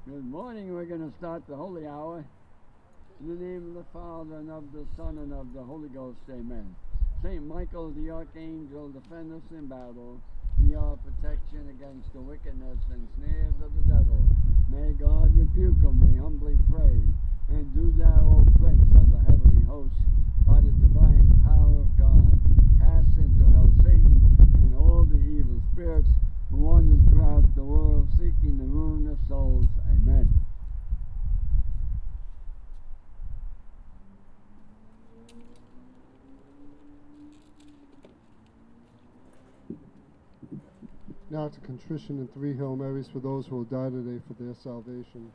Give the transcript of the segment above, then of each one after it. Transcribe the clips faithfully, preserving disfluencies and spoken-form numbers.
Good morning. We're going to start the Holy Hour. In the name of the Father, and of the Son, and of the Holy Ghost. Amen. Saint Michael, the Archangel, defend us in battle. Be our protection against the wickedness and snares of the devil. May God rebuke him, we humbly pray. And do thou, O Prince of the heavenly host, by the divine power of God, cast into hell Satan and all the evil spirits who wander throughout the world seeking the ruin of souls. Amen. Now to contrition and three Hail Marys for those who will die today for their salvation.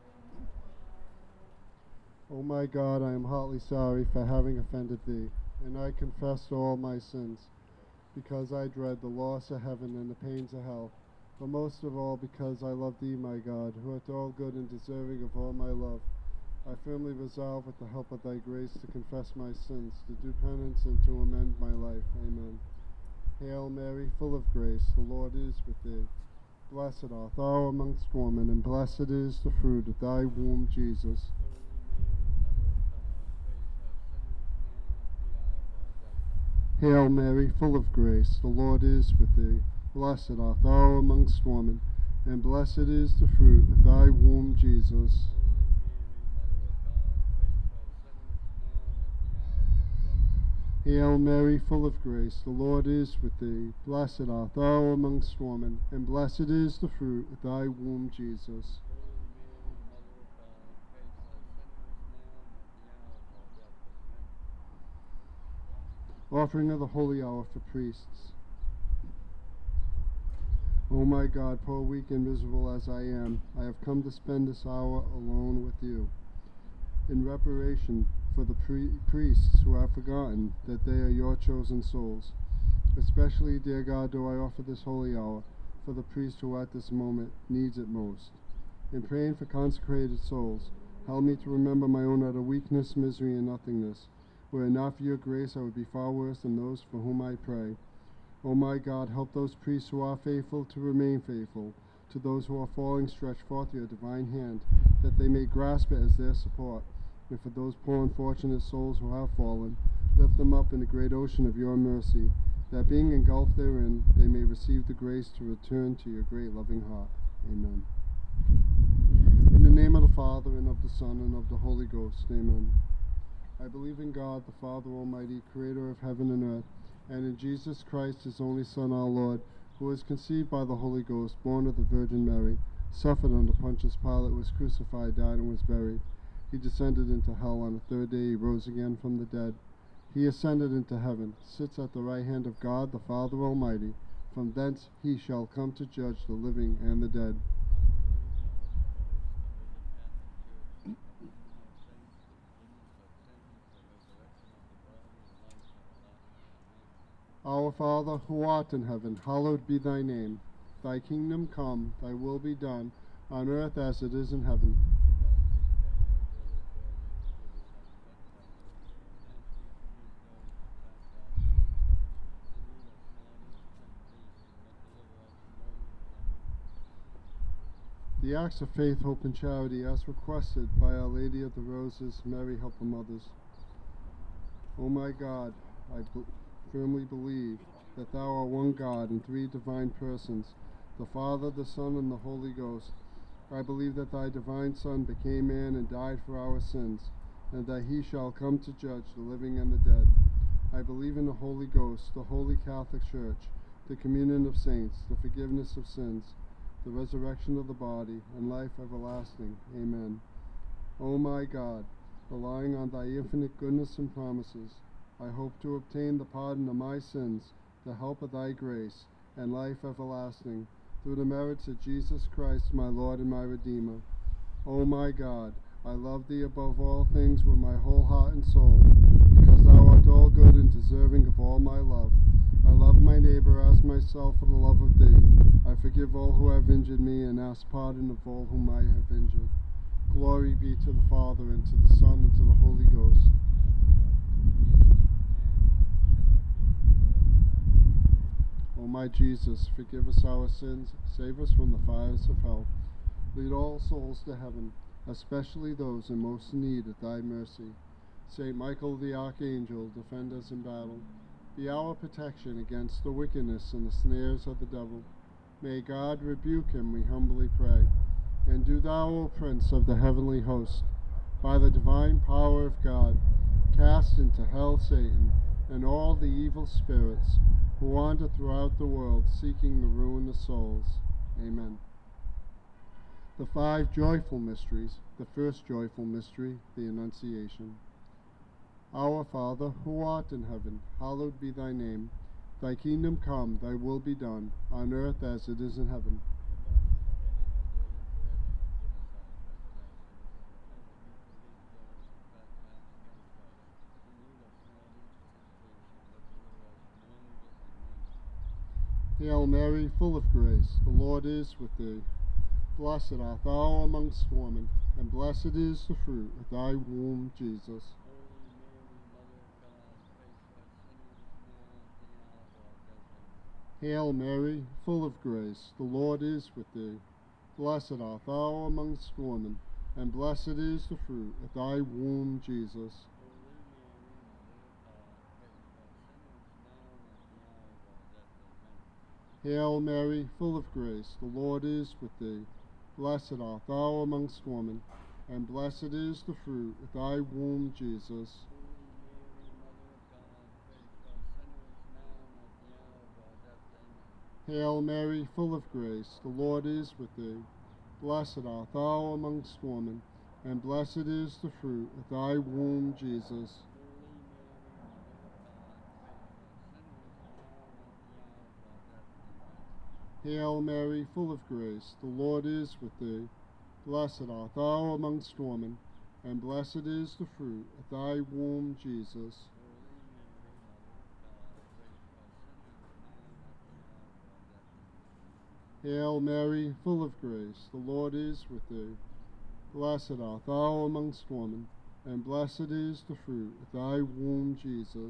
O my God, I am heartily sorry for having offended thee, and I confess all my sins, because I dread the loss of heaven and the pains of hell, but most of all because I love thee, my God, who art all good and deserving of all my love. I firmly resolve, with the help of thy grace, to confess my sins, to do penance, and to amend my life. Amen. Hail Mary, full of grace, the Lord is with thee. Blessed art thou amongst women, and blessed is the fruit of thy womb, Jesus. Hail Mary, full of grace, the Lord is with thee. Blessed art thou amongst women, and blessed is the fruit of thy womb, Jesus. Hail Mary, full of grace, the Lord is with thee. Blessed art thou amongst women, and blessed is the fruit of thy womb, Jesus. Offering of the Holy Hour for priests. O my God, poor, weak, and miserable as I am, I have come to spend this hour alone with you. In reparation for the pre- priests who have forgotten that they are your chosen souls. Especially, dear God, do I offer this holy hour for the priest who at this moment needs it most. In praying for consecrated souls, help me to remember my own utter weakness, misery, and nothingness. Were it not for your grace, I would be far worse than those for whom I pray. O my God, help those priests who are faithful to remain faithful. To those who are falling, stretch forth your divine hand, that they may grasp it as their support. And for those poor unfortunate souls who have fallen, lift them up in the great ocean of your mercy, that being engulfed therein, they may receive the grace to return to your great loving heart. Amen. In the name of the Father, and of the Son, and of the Holy Ghost. Amen. I believe in God, the Father Almighty, creator of heaven and earth, and in Jesus Christ, his only Son, our Lord, who was conceived by the Holy Ghost, born of the Virgin Mary, suffered under Pontius Pilate, was crucified, died, and was buried. He descended into hell. On the third day he rose again from the dead. He ascended into heaven, sits at the right hand of God, the Father Almighty. From thence he shall come to judge the living and the dead. Our Father, who art in heaven, hallowed be thy name. Thy kingdom come, thy will be done, on earth as it is in heaven. The acts of faith, hope, and charity as requested by Our Lady of the Roses, Mary, help our mothers. O my God, I be- firmly believe that thou art one God in three divine persons, the Father, the Son, and the Holy Ghost. I believe that thy divine Son became man and died for our sins, and that he shall come to judge the living and the dead. I believe in the Holy Ghost, the Holy Catholic Church, the communion of saints, the forgiveness of sins, the resurrection of the body, and life everlasting. Amen. O my God, relying on thy infinite goodness and promises, I hope to obtain the pardon of my sins, the help of thy grace, and life everlasting, through the merits of Jesus Christ, my Lord and my Redeemer. O my God, I love thee above all things with my whole heart and soul, because thou art all good and deserving of all my love. I love my neighbor as myself for the love of thee. I forgive all who have injured me, and ask pardon of all whom I have injured. Glory be to the Father, and to the Son, and to the Holy Ghost. O my Jesus, forgive us our sins, save us from the fires of hell. Lead all souls to heaven, especially those in most need of thy mercy. Saint Michael the Archangel, defend us in battle. Be our protection against the wickedness and the snares of the devil. May God rebuke him, we humbly pray. And do thou, O Prince of the heavenly host, by the divine power of God, cast into hell Satan and all the evil spirits who wander throughout the world seeking the ruin of souls. Amen. The five joyful mysteries. The first joyful mystery, the Annunciation. Our Father, who art in heaven, hallowed be thy name. Thy kingdom come, thy will be done, on earth as it is in heaven. Hail Mary, full of grace, the Lord is with thee. Blessed art thou amongst women, and blessed is the fruit of thy womb, Jesus. Hail Mary, full of grace, the Lord is with thee. Blessed art thou amongst women, and blessed is the fruit of thy womb, Jesus. Hail Mary, full of grace, the Lord is with thee. Blessed art thou amongst women, and blessed is the fruit of thy womb, Jesus. Hail Mary, full of grace, the Lord is with thee. Blessed art thou amongst women, and blessed is the fruit of thy womb, Jesus. Hail Mary, full of grace, the Lord is with thee. Blessed art thou amongst women, and blessed is the fruit of thy womb, Jesus. Hail Mary, full of grace, the Lord is with thee. Blessed art thou amongst women, and blessed is the fruit of thy womb, Jesus.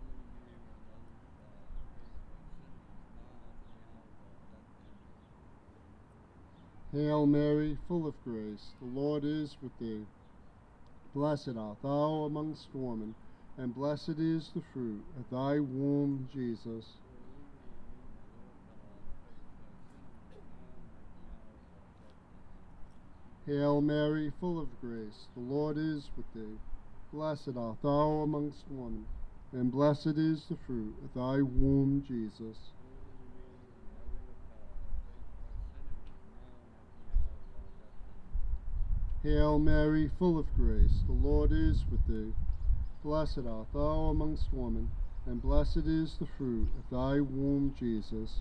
Hail Mary, full of grace, the Lord is with thee. Blessed art thou amongst women, and blessed is the fruit of thy womb, Jesus. Hail Mary, full of grace, the Lord is with thee. Blessed art thou amongst women, and blessed is the fruit of thy womb, Jesus. Hail Mary, full of grace, the Lord is with thee. Blessed art thou amongst women, and blessed is the fruit of thy womb, Jesus.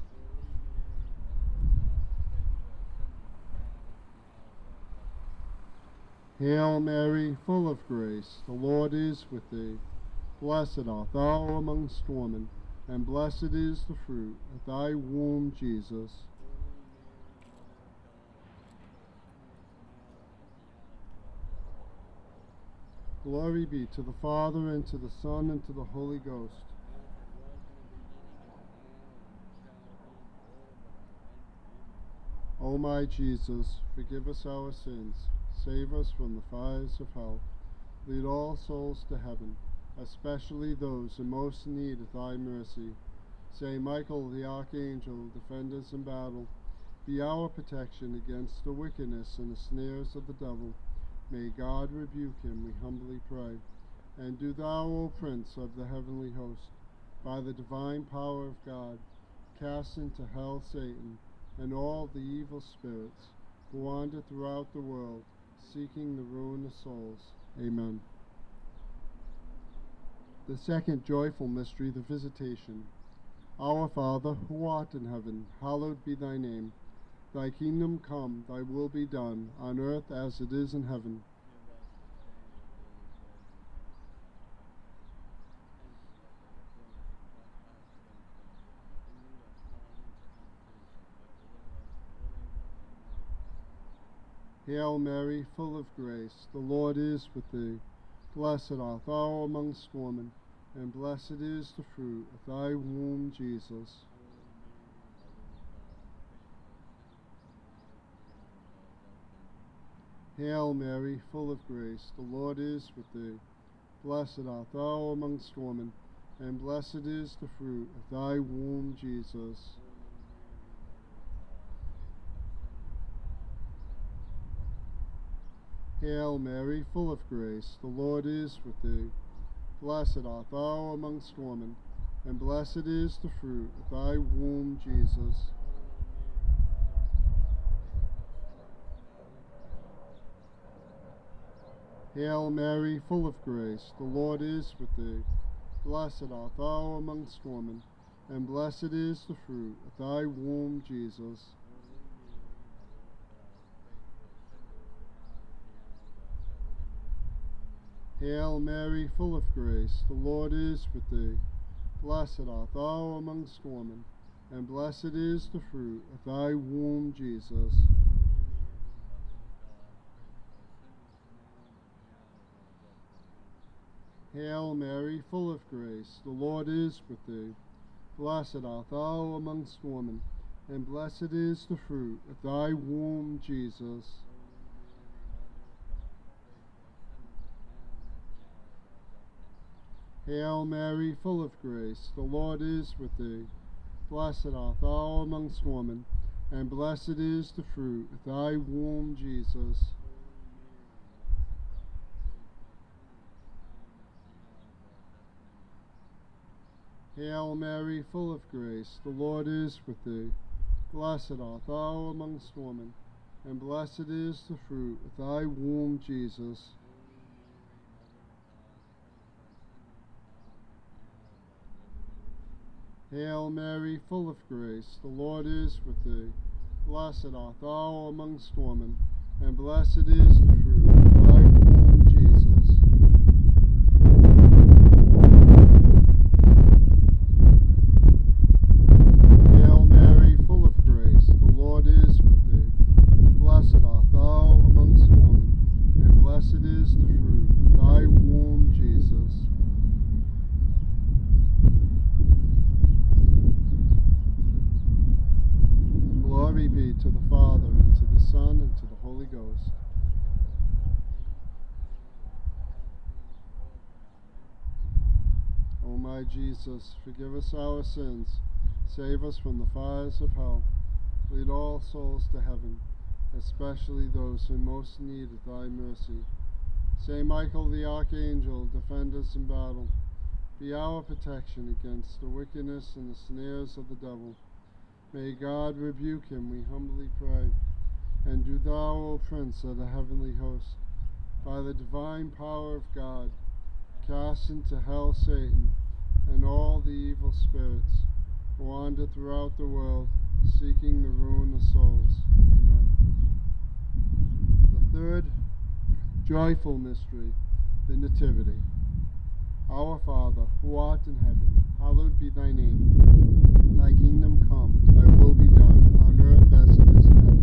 Hail Mary, full of grace, the Lord is with thee. Blessed art thou amongst women, and blessed is the fruit of thy womb, Jesus. Glory be to the Father, and to the Son, and to the Holy Ghost. O my Jesus, forgive us our sins, save us from the fires of hell. Lead all souls to heaven, especially those in most need of thy mercy. Saint Michael the Archangel, defend us in battle. Be our protection against the wickedness and the snares of the devil. May God rebuke him, we humbly pray. And do thou, O Prince of the heavenly host, by the divine power of God, cast into hell Satan and all the evil spirits who wander throughout the world, seeking the ruin of souls. Amen. The second joyful mystery, the Visitation. Our Father, who art in heaven, hallowed be thy name. Thy kingdom come, thy will be done, on earth as it is in heaven. Hail Mary, full of grace, the Lord is with thee. Blessed art thou amongst women, and blessed is the fruit of thy womb, Jesus. Hail Mary, full of grace, the Lord is with thee. Blessed art thou amongst women, and blessed is the fruit of thy womb, Jesus. Hail Mary, full of grace, the Lord is with thee. Blessed art thou amongst women, and blessed is the fruit of thy womb, Jesus. Hail Mary, full of grace, the Lord is with thee. Blessed art thou amongst women, and blessed is the fruit of thy womb, Jesus. Hail Mary, full of grace, the Lord is with thee. Blessed art thou amongst women, and blessed is the fruit of thy womb, Jesus. Hail Mary, full of grace, the Lord is with thee. Blessed art thou amongst women, and blessed is the fruit of thy womb, Jesus. Hail Mary, full of grace, the Lord is with thee. Blessed art thou amongst women, and blessed is the fruit of thy womb, Jesus. Hail Mary, full of grace, the Lord is with thee. Blessed art thou amongst women, and blessed is the fruit of thy womb, Jesus. Hail Mary, full of grace, the Lord is with thee. Blessed art thou amongst women, and blessed is the fruit of thy womb, Jesus. Hail Mary, full of grace, the Lord is with thee. Blessed art thou amongst women, and blessed is the fruit of thy womb, Jesus. Glory be to the Father, and to the Son, and to the Holy Ghost. O my Jesus, forgive us our sins, save us from the fires of hell, lead all souls to heaven, especially those in most need of thy mercy. Saint Michael the Archangel, defend us in battle. Be our protection against the wickedness and the snares of the devil. May God rebuke him, we humbly pray. And do thou, O Prince of the heavenly host, by the divine power of God, cast into hell Satan and all the evil spirits who wander throughout the world, seeking the ruin of souls. Amen. The third joyful mystery, the Nativity. Our Father, who art in heaven, hallowed be thy name. Thy kingdom come, thy will be done, on earth as it is in heaven.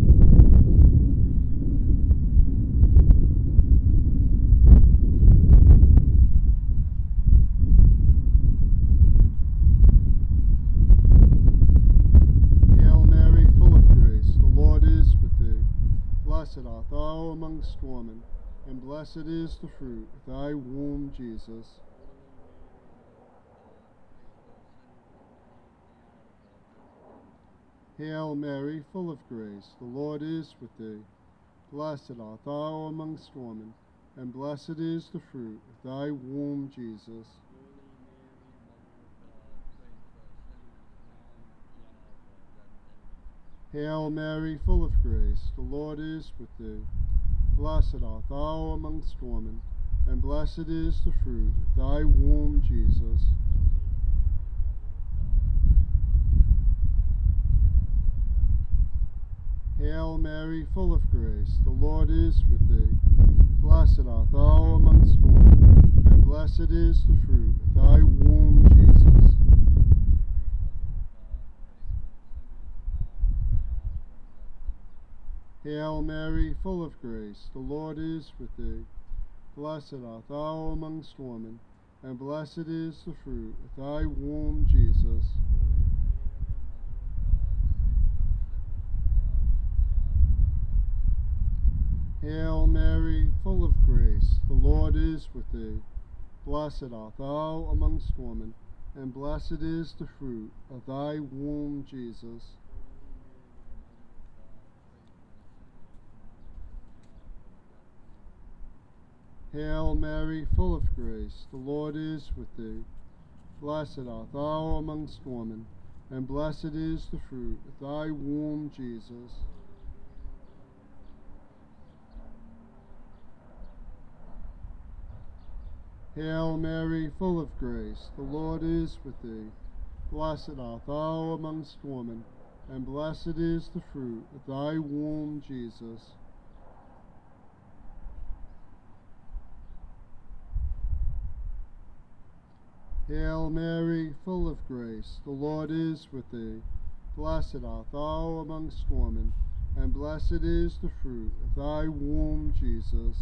Hail Mary, full of grace, the Lord is with thee. Blessed art thou amongst women, and blessed is the fruit of thy womb, Jesus. Hail Mary, full of grace, the Lord is with thee. Blessed art thou amongst women, and blessed is the fruit of thy womb, Jesus. Hail Mary, full of grace, the Lord is with thee. Blessed art thou amongst women, and blessed is the fruit of thy womb, Jesus. Hail Mary, full of grace, the Lord is with thee. Blessed art thou amongst women, and blessed is the fruit of thy womb, Jesus. Hail Mary, full of grace, the Lord is with thee. Blessed art thou amongst women, and blessed is the fruit of thy womb, Jesus. Hail Mary, full of grace, the Lord is with thee. Blessed art thou amongst women, and blessed is the fruit of thy womb, Jesus. Hail Mary, full of grace, the Lord is with thee. Blessed art thou amongst women, and blessed is the fruit of thy womb, Jesus. Hail Mary, full of grace, the Lord is with thee. Blessed art thou amongst women, and blessed is the fruit of thy womb, Jesus. Hail Mary, full of grace, the Lord is with thee. Blessed art thou amongst women, and blessed is the fruit of thy womb, Jesus.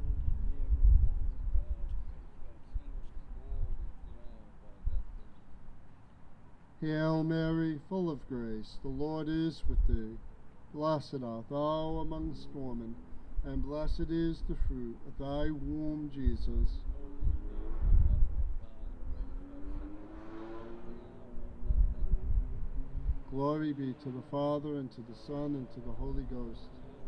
Hail Mary, full of grace, the Lord is with thee. Blessed art thou amongst women, and blessed is the fruit of thy womb, Jesus. Glory be to the Father, and to the Son, and to the Holy Ghost.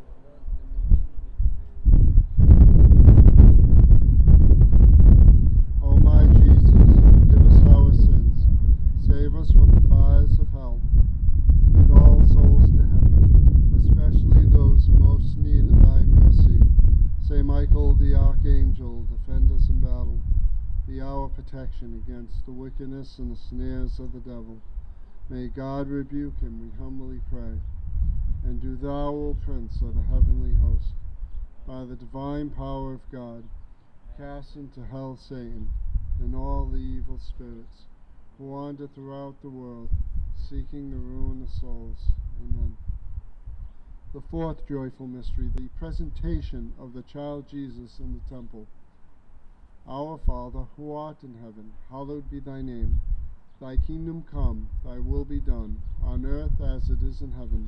O my Jesus, forgive us our sins, save us from the fires of hell. Lead all souls to heaven, especially those in most need of thy mercy. Saint Michael the Archangel, defend us in battle. Be our protection against the wickedness and the snares of the devil. May God rebuke him, we humbly pray. And do thou, O Prince of the heavenly host, by the divine power of God, cast into hell Satan and all the evil spirits who wander throughout the world, seeking the ruin of souls. Amen. The fourth joyful mystery, the presentation of the child Jesus in the temple. Our Father, who art in heaven, hallowed be thy name. Thy kingdom come, thy will be done, on earth as it is in heaven.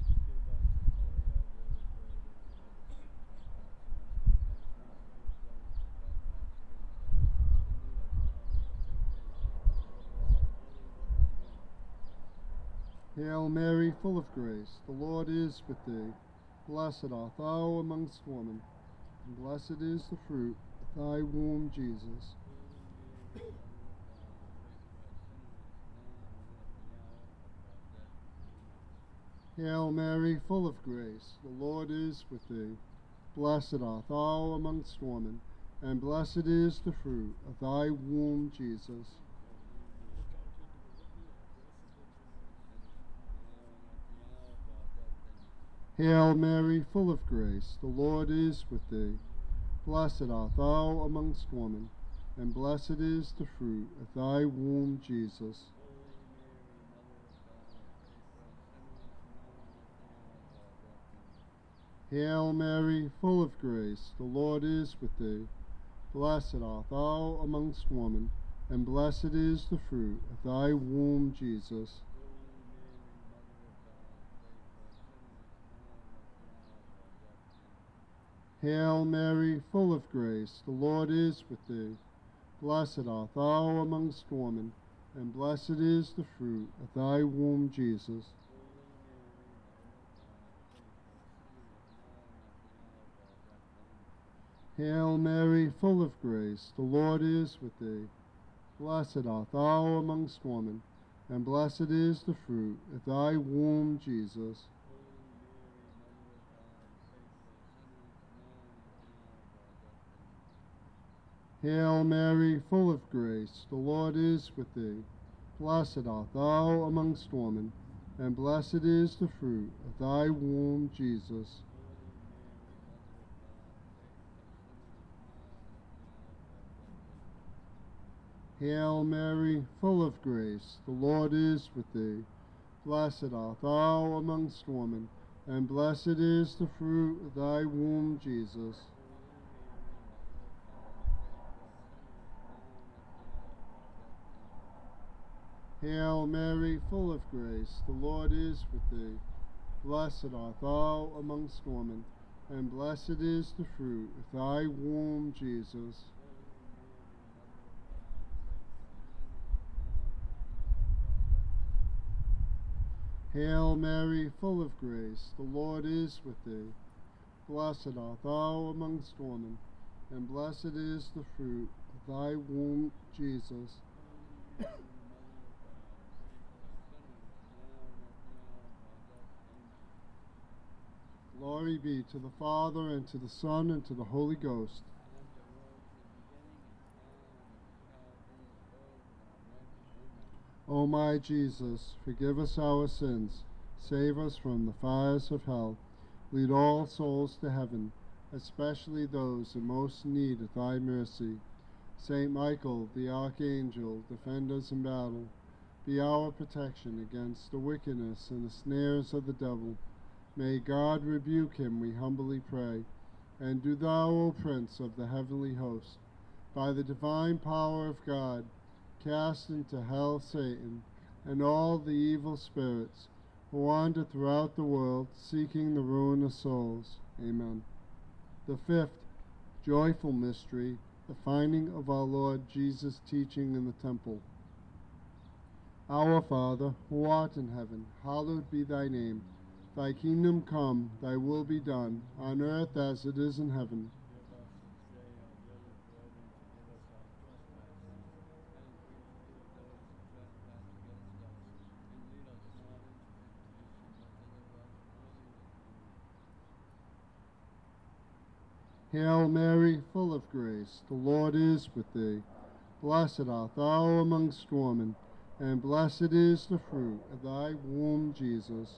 Hail Mary, full of grace, the Lord is with thee. Blessed art thou amongst women, and blessed is the fruit of thy womb, Jesus. Hail Mary, full of grace, the Lord is with thee. Blessed art thou amongst women, and blessed is the fruit of thy womb, Jesus. Hail Mary, full of grace, the Lord is with thee. Blessed art thou amongst women, and blessed is the fruit of thy womb, Jesus. Hail Mary, full of grace, the Lord is with thee. Blessed art thou amongst women, and blessed is the fruit of thy womb, Jesus. Hail Mary, full of grace, the Lord is with thee. Blessed art thou amongst women, and blessed is the fruit of thy womb, Jesus. Hail Mary, full of grace, the Lord is with thee. Blessed art thou amongst women, and blessed is the fruit of thy womb, Jesus. Hail Mary, full of grace, the Lord is with thee. Blessed art thou amongst women, and blessed is the fruit of thy womb, Jesus. Hail Mary, full of grace, the Lord is with thee. Blessed art thou amongst women, and blessed is the fruit of thy womb, Jesus. Hail Mary, full of grace, the Lord is with thee. Blessed art thou amongst women, and blessed is the fruit of thy womb, Jesus. Hail Mary, full of grace, the Lord is with thee. Blessed art thou amongst women, and blessed is the fruit of thy womb, Jesus. Glory be to the Father, and to the Son, and to the Holy Ghost. O my Jesus, forgive us our sins, save us from the fires of hell, lead all souls to heaven, especially those in most need of thy mercy. Saint Michael, the Archangel, defend us in battle. Be our protection against the wickedness and the snares of the devil. May God rebuke him, we humbly pray. And do thou, O Prince of the heavenly host, by the divine power of God, cast into hell Satan and all the evil spirits who wander throughout the world seeking the ruin of souls. Amen. The fifth joyful mystery, the finding of our Lord Jesus teaching in the temple. Our Father, who art in heaven, hallowed be thy name. Thy kingdom come, thy will be done, on earth as it is in heaven. Hail Mary, full of grace, the Lord is with thee. Blessed art thou amongst women, and blessed is the fruit of thy womb, Jesus.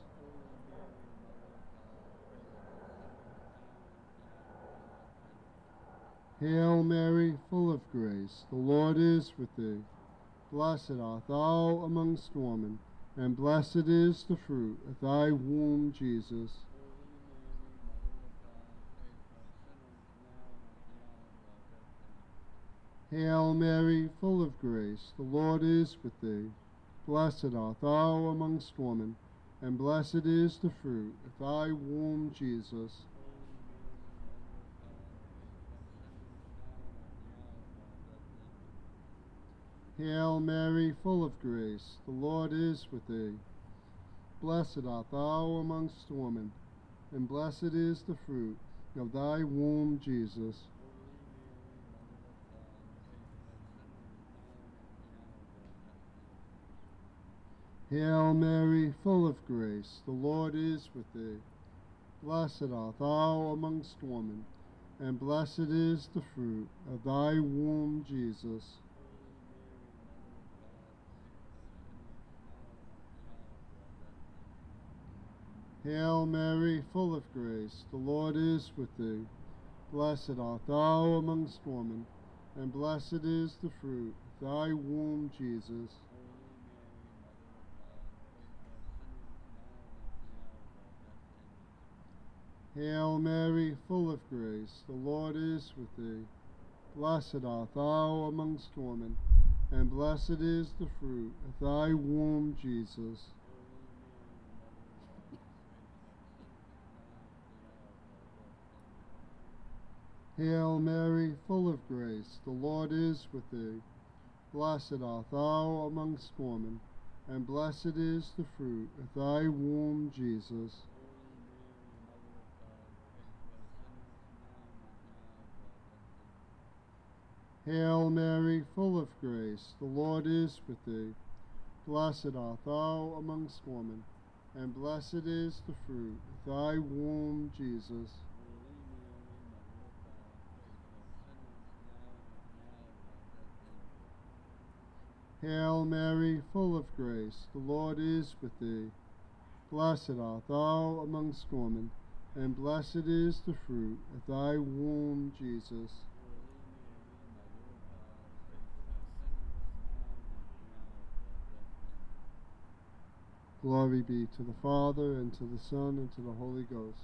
Hail Mary, full of grace, the Lord is with thee. Blessed art thou amongst women, and blessed is the fruit of thy womb, Jesus. Hail Mary, full of grace, the Lord is with thee. Blessed art thou amongst women, and blessed is the fruit of thy womb, Jesus. Hail Mary, full of grace, the Lord is with thee. Blessed art thou amongst women, and blessed is the fruit of thy womb, Jesus. Hail Mary, full of grace, the Lord is with thee. Blessed art thou amongst women, and blessed is the fruit of thy womb, Jesus. Hail Mary, full of grace, the Lord is with thee. Blessed art thou amongst women, and blessed is the fruit of thy womb, Jesus. Hail Mary, full of grace, the Lord is with thee. Blessed art thou amongst women, and blessed is the fruit of thy womb, Jesus. Hail Mary, full of grace, the Lord is with thee. Blessed art thou amongst women, and blessed is the fruit of thy womb, Jesus. Hail Mary, full of grace, the Lord is with thee. Blessed art thou amongst women, and blessed is the fruit of thy womb, Jesus. Hail Mary, full of grace, the Lord is with thee. Blessed art thou amongst women, and blessed is the fruit of thy womb, Jesus. Glory be to the Father, and to the Son, and to the Holy Ghost.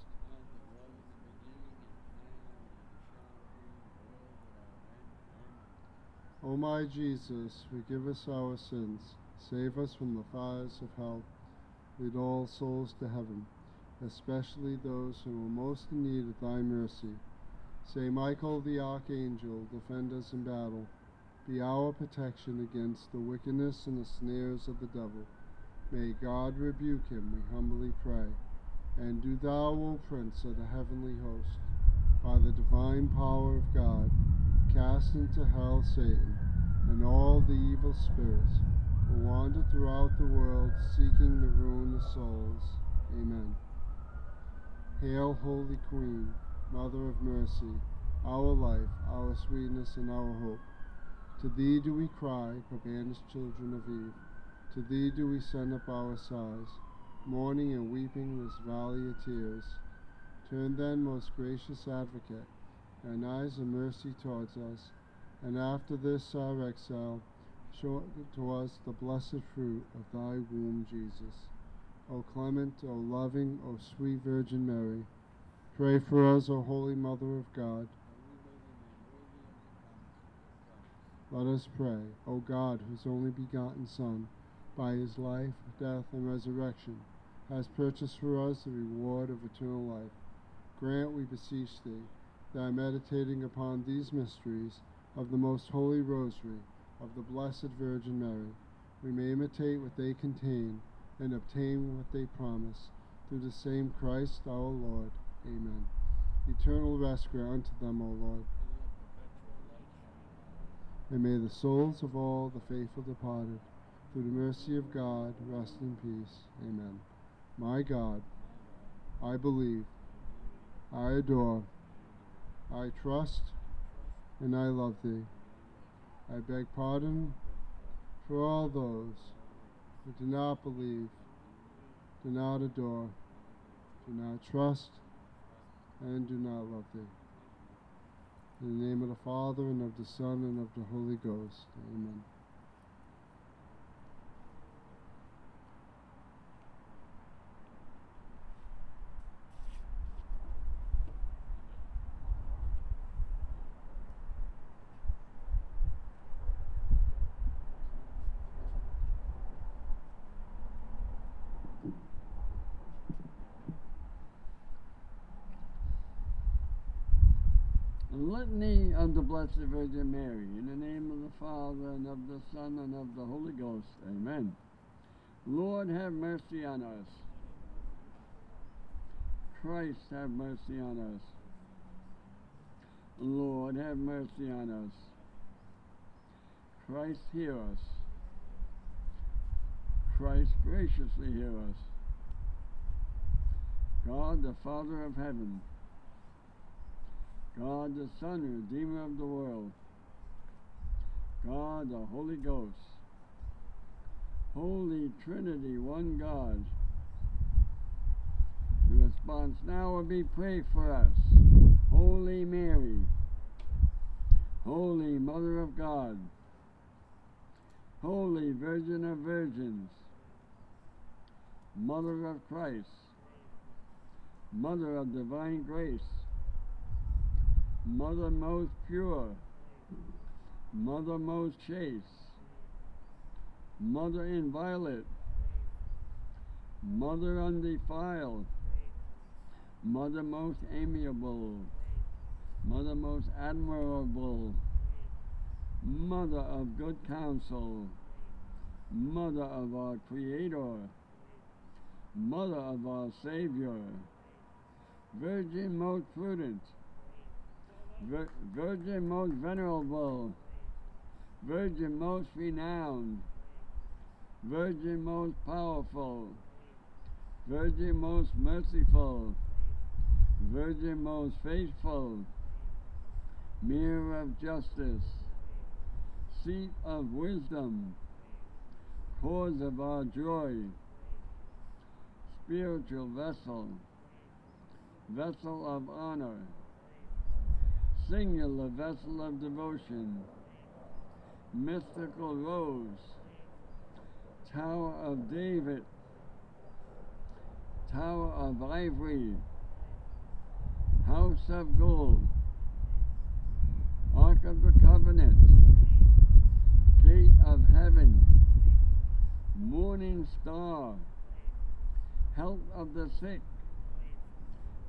O my Jesus, forgive us our sins, save us from the fires of hell, lead all souls to heaven, especially those who are most in need of thy mercy. Saint Michael the Archangel, defend us in battle. Be our protection against the wickedness and the snares of the devil. May God rebuke him, we humbly pray. And do thou, O Prince of the heavenly host, by the divine power of God, cast into hell Satan and all the evil spirits who wander throughout the world seeking the ruin of souls. Amen. Hail, Holy Queen, Mother of mercy, our life, our sweetness, and our hope. To thee do we cry, for banished children of Eve. To thee do we send up our sighs, mourning and weeping this valley of tears. Turn then, most gracious Advocate, thine eyes of mercy towards us, and after this our exile, show to us the blessed fruit of thy womb, Jesus. O clement, O loving, O sweet Virgin Mary, pray for us, O Holy Mother of God. Let us pray. O God, whose only begotten Son, by his life, death, and resurrection, has purchased for us the reward of eternal life, grant, we beseech thee, that meditating upon these mysteries of the most holy Rosary of the Blessed Virgin Mary, we may imitate what they contain and obtain what they promise, through the same Christ our Lord. Amen. Eternal rest grant unto them, O Lord. And may the souls of all the faithful departed, through the mercy of God, rest in peace. Amen. My God, I believe, I adore, I trust, and I love thee. I beg pardon for all those who do not believe, do not adore, do not trust, and do not love thee. In the name of the Father, and of the Son, and of the Holy Ghost. Amen. Litany of the Blessed Virgin Mary, in the name of the Father, and of the Son, and of the Holy Ghost. Amen. Lord, have mercy on us. Christ, have mercy on us. Lord, have mercy on us. Christ, hear us. Christ, graciously hear us. God, the Father of heaven, God the Son, Redeemer of the world, God the Holy Ghost, Holy Trinity, one God. The response now will be pray for us. Holy Mary, Holy Mother of God, Holy Virgin of Virgins, Mother of Christ, Mother of divine grace, Mother most pure, Mother most chaste, Mother inviolate, Mother undefiled, Mother most amiable, Mother most admirable, Mother of good counsel, Mother of our Creator, Mother of our Savior, Virgin most prudent, Vir Virgin most venerable, Virgin most renowned, Virgin most powerful, Virgin most merciful, Virgin most faithful, Mirror of justice, Seat of wisdom, Cause of our joy, Spiritual vessel, Vessel of honor, Singular vessel of devotion, Mystical rose, Tower of David, Tower of ivory, House of gold, Ark of the Covenant, Gate of heaven, Morning star, Health of the sick,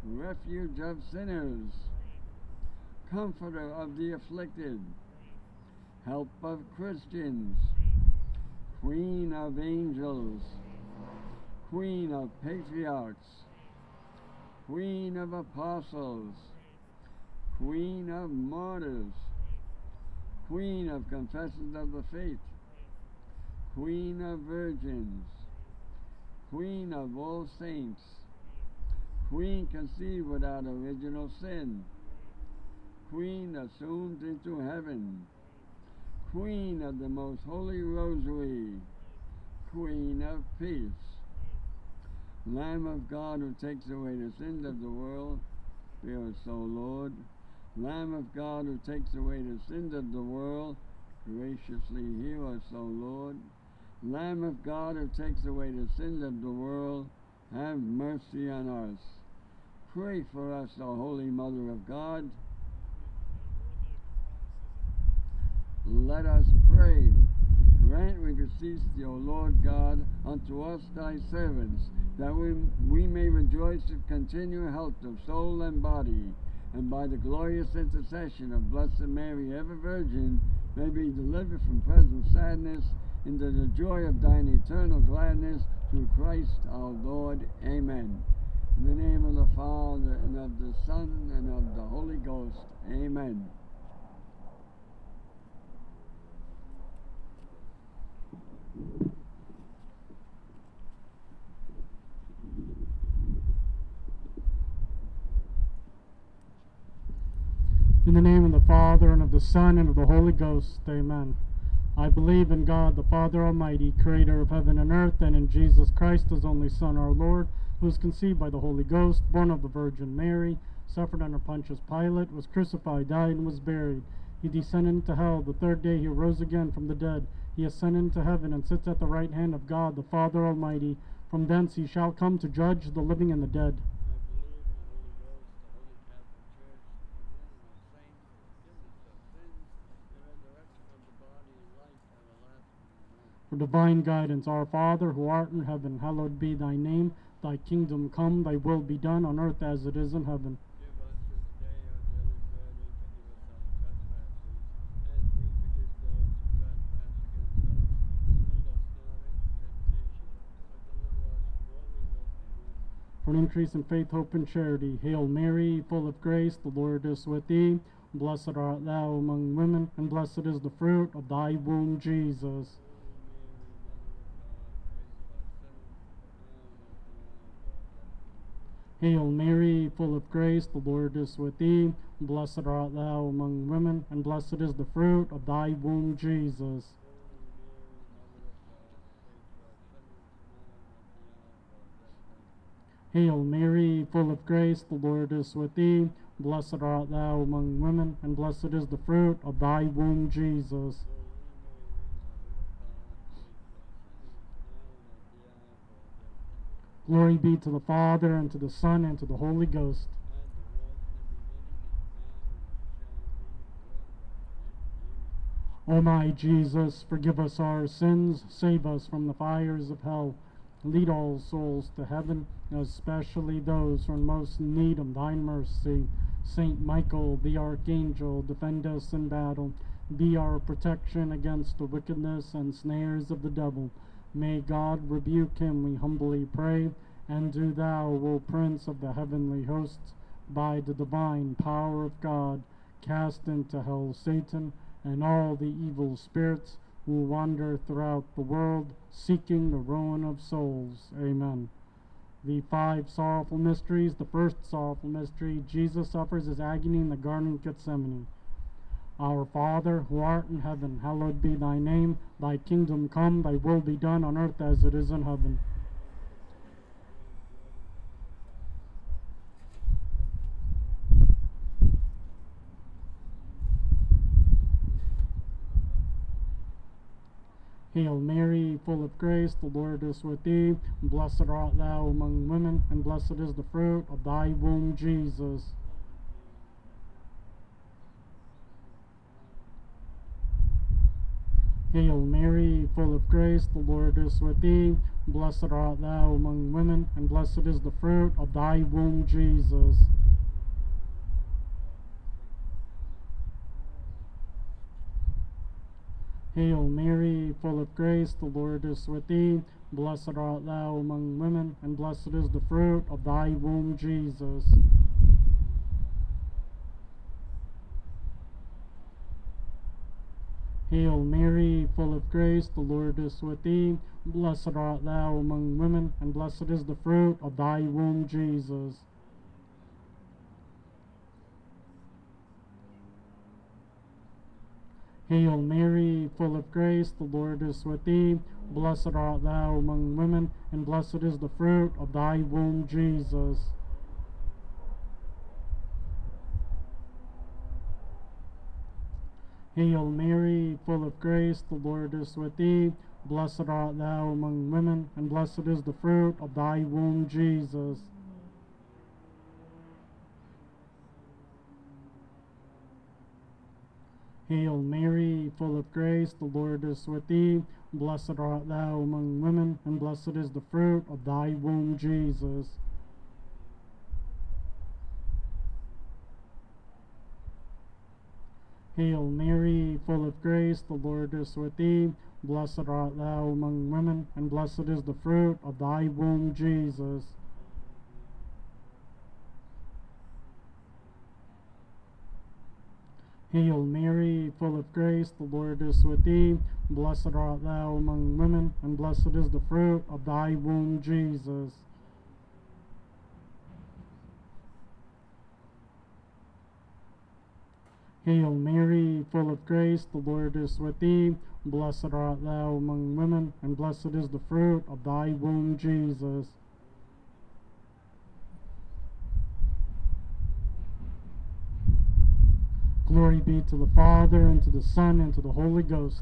refuge of sinners, comforter of the afflicted, help of Christians, queen of angels, queen of patriarchs, queen of apostles, queen of martyrs, queen of confessors of the faith, queen of virgins, queen of all saints, queen conceived without original sin, queen assumed into heaven, queen of the most holy rosary, queen of peace, Lamb of God who takes away the sins of the world, hear us, O Lord. Lamb of God who takes away the sins of the world, graciously hear us, O Lord. Lamb of God who takes away the sins of the world, have mercy on us. Pray for us, O Holy Mother of God. Let us pray. Grant, we beseech thee, O Lord God, unto us thy servants, that we, we may rejoice in continual health of soul and body, and by the glorious intercession of Blessed Mary, ever Virgin, may be delivered from present sadness into the joy of thine eternal gladness, through Christ our Lord. Amen. In the name of the Father, and of the Son, and of the Holy Ghost. Amen. In the name of the Father, and of the Son, and of the Holy Ghost. Amen. I believe in God, the Father Almighty, creator of heaven and earth, and in Jesus Christ, his only Son, our Lord, who was conceived by the Holy Ghost, born of the Virgin Mary, suffered under Pontius Pilate, was crucified, died, and was buried. He descended into hell. The third day he rose again from the dead. He ascended into heaven, and sits at the right hand of God, the Father Almighty. From thence he shall come to judge the living and the dead. For divine guidance, our Father, who art in heaven, hallowed be thy name. Thy kingdom come, thy will be done on earth as it is in heaven. Give us this day our daily bread, and forgive us our trespasses, as we forgive those who trespass against us. And lead us not into temptation, but deliver us from all evil. Amen. For an increase in faith, hope, and charity, Hail Mary, full of grace, the Lord is with thee. Blessed art thou among women, and blessed is the fruit of thy womb, Jesus. Hail Mary, full of grace, the Lord is with thee. Blessed art thou among women, and blessed is the fruit of thy womb, Jesus. Hail Mary, full of grace, the Lord is with thee. Blessed art thou among women, and blessed is the fruit of thy womb, Jesus. Glory be to the Father, and to the Son, and to the Holy Ghost. O my Jesus, forgive us our sins, save us from the fires of hell, lead all souls to heaven, especially those who are most in need of thine mercy. Saint Michael, the Archangel, defend us in battle. Be our protection against the wickedness and snares of the devil. May God rebuke him, we humbly pray. And do thou, O Prince of the heavenly hosts, by the divine power of God, cast into hell Satan and all the evil spirits who wander throughout the world, seeking the ruin of souls. Amen. The five sorrowful mysteries. The first sorrowful mystery, Jesus suffers his agony in the Garden of Gethsemane. Our Father, who art in heaven, hallowed be thy name. Thy kingdom come, thy will be done on earth as it is in heaven. Hail Mary, full of grace, the Lord is with thee. Blessed art thou among women, and blessed is the fruit of thy womb, Jesus. Hail Mary, full of grace, the Lord is with thee. Blessed art thou among women, and blessed is the fruit of thy womb, Jesus. Hail Mary, full of grace, the Lord is with thee. Blessed art thou among women, and blessed is the fruit of thy womb, Jesus. Hail Mary, full of grace, the Lord is with thee. Blessed art thou among women, and blessed is the fruit of thy womb, Jesus. Hail Mary, full of grace, the Lord is with thee. Blessed art thou among women, and blessed is the fruit of thy womb, Jesus. Hail Mary, full of grace, the Lord is with thee. Blessed art thou among women, and blessed is the fruit of thy womb, Jesus. Hail Mary, full of grace, the Lord is with thee. Blessed art thou among women, and blessed is the fruit of thy womb, Jesus. Hail Mary, full of grace, the Lord is with thee. Blessed art thou among women, and blessed is the fruit of thy womb, Jesus. Hail Mary, full of grace, the Lord is with thee. Blessed art thou among women, and blessed is the fruit of thy womb, Jesus. Hail Mary, full of grace, the Lord is with thee. Blessed art thou among women, and blessed is the fruit of thy womb, Jesus. Glory be to the Father, and to the Son, and to the Holy Ghost.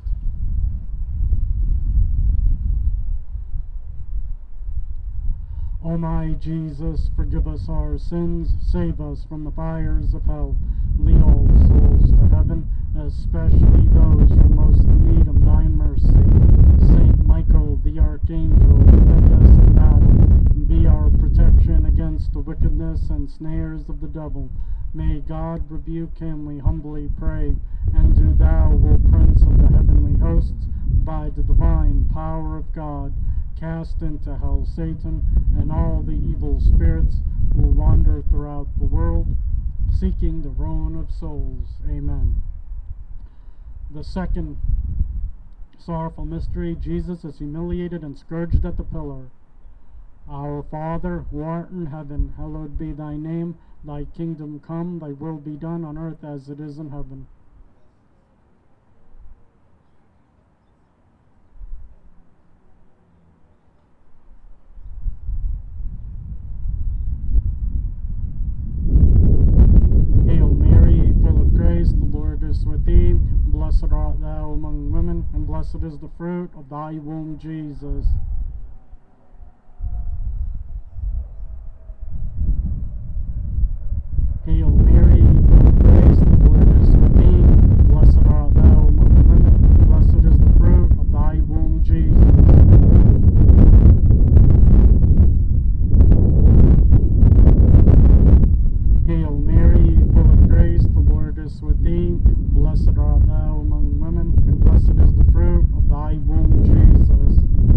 O my Jesus, forgive us our sins, save us from the fires of hell, lead all souls to heaven, especially those who most need of thy mercy. Saint Michael, the Archangel, defend us in battle, and be our protection against the wickedness and snares of the devil. May God rebuke him, we humbly pray. And do thou, O Prince of the heavenly hosts, by the divine power of God, cast into hell Satan and all the evil spirits who wander throughout the world, seeking the ruin of souls. Amen. The second sorrowful mystery, Jesus is humiliated and scourged at the pillar. Our Father, who art in heaven, hallowed be thy name. Thy kingdom come, thy will be done on earth as it is in heaven. Hail Mary, full of grace, the Lord is with thee. Blessed art thou among women, and blessed is the fruit of thy womb, Jesus. Hail Mary, full of grace, the Lord is with thee. Blessed art thou among women, and blessed is the fruit of thy womb, Jesus. Hail Mary, full of grace, the Lord is with thee. Blessed art thou among women, and blessed is the fruit of thy womb, Jesus.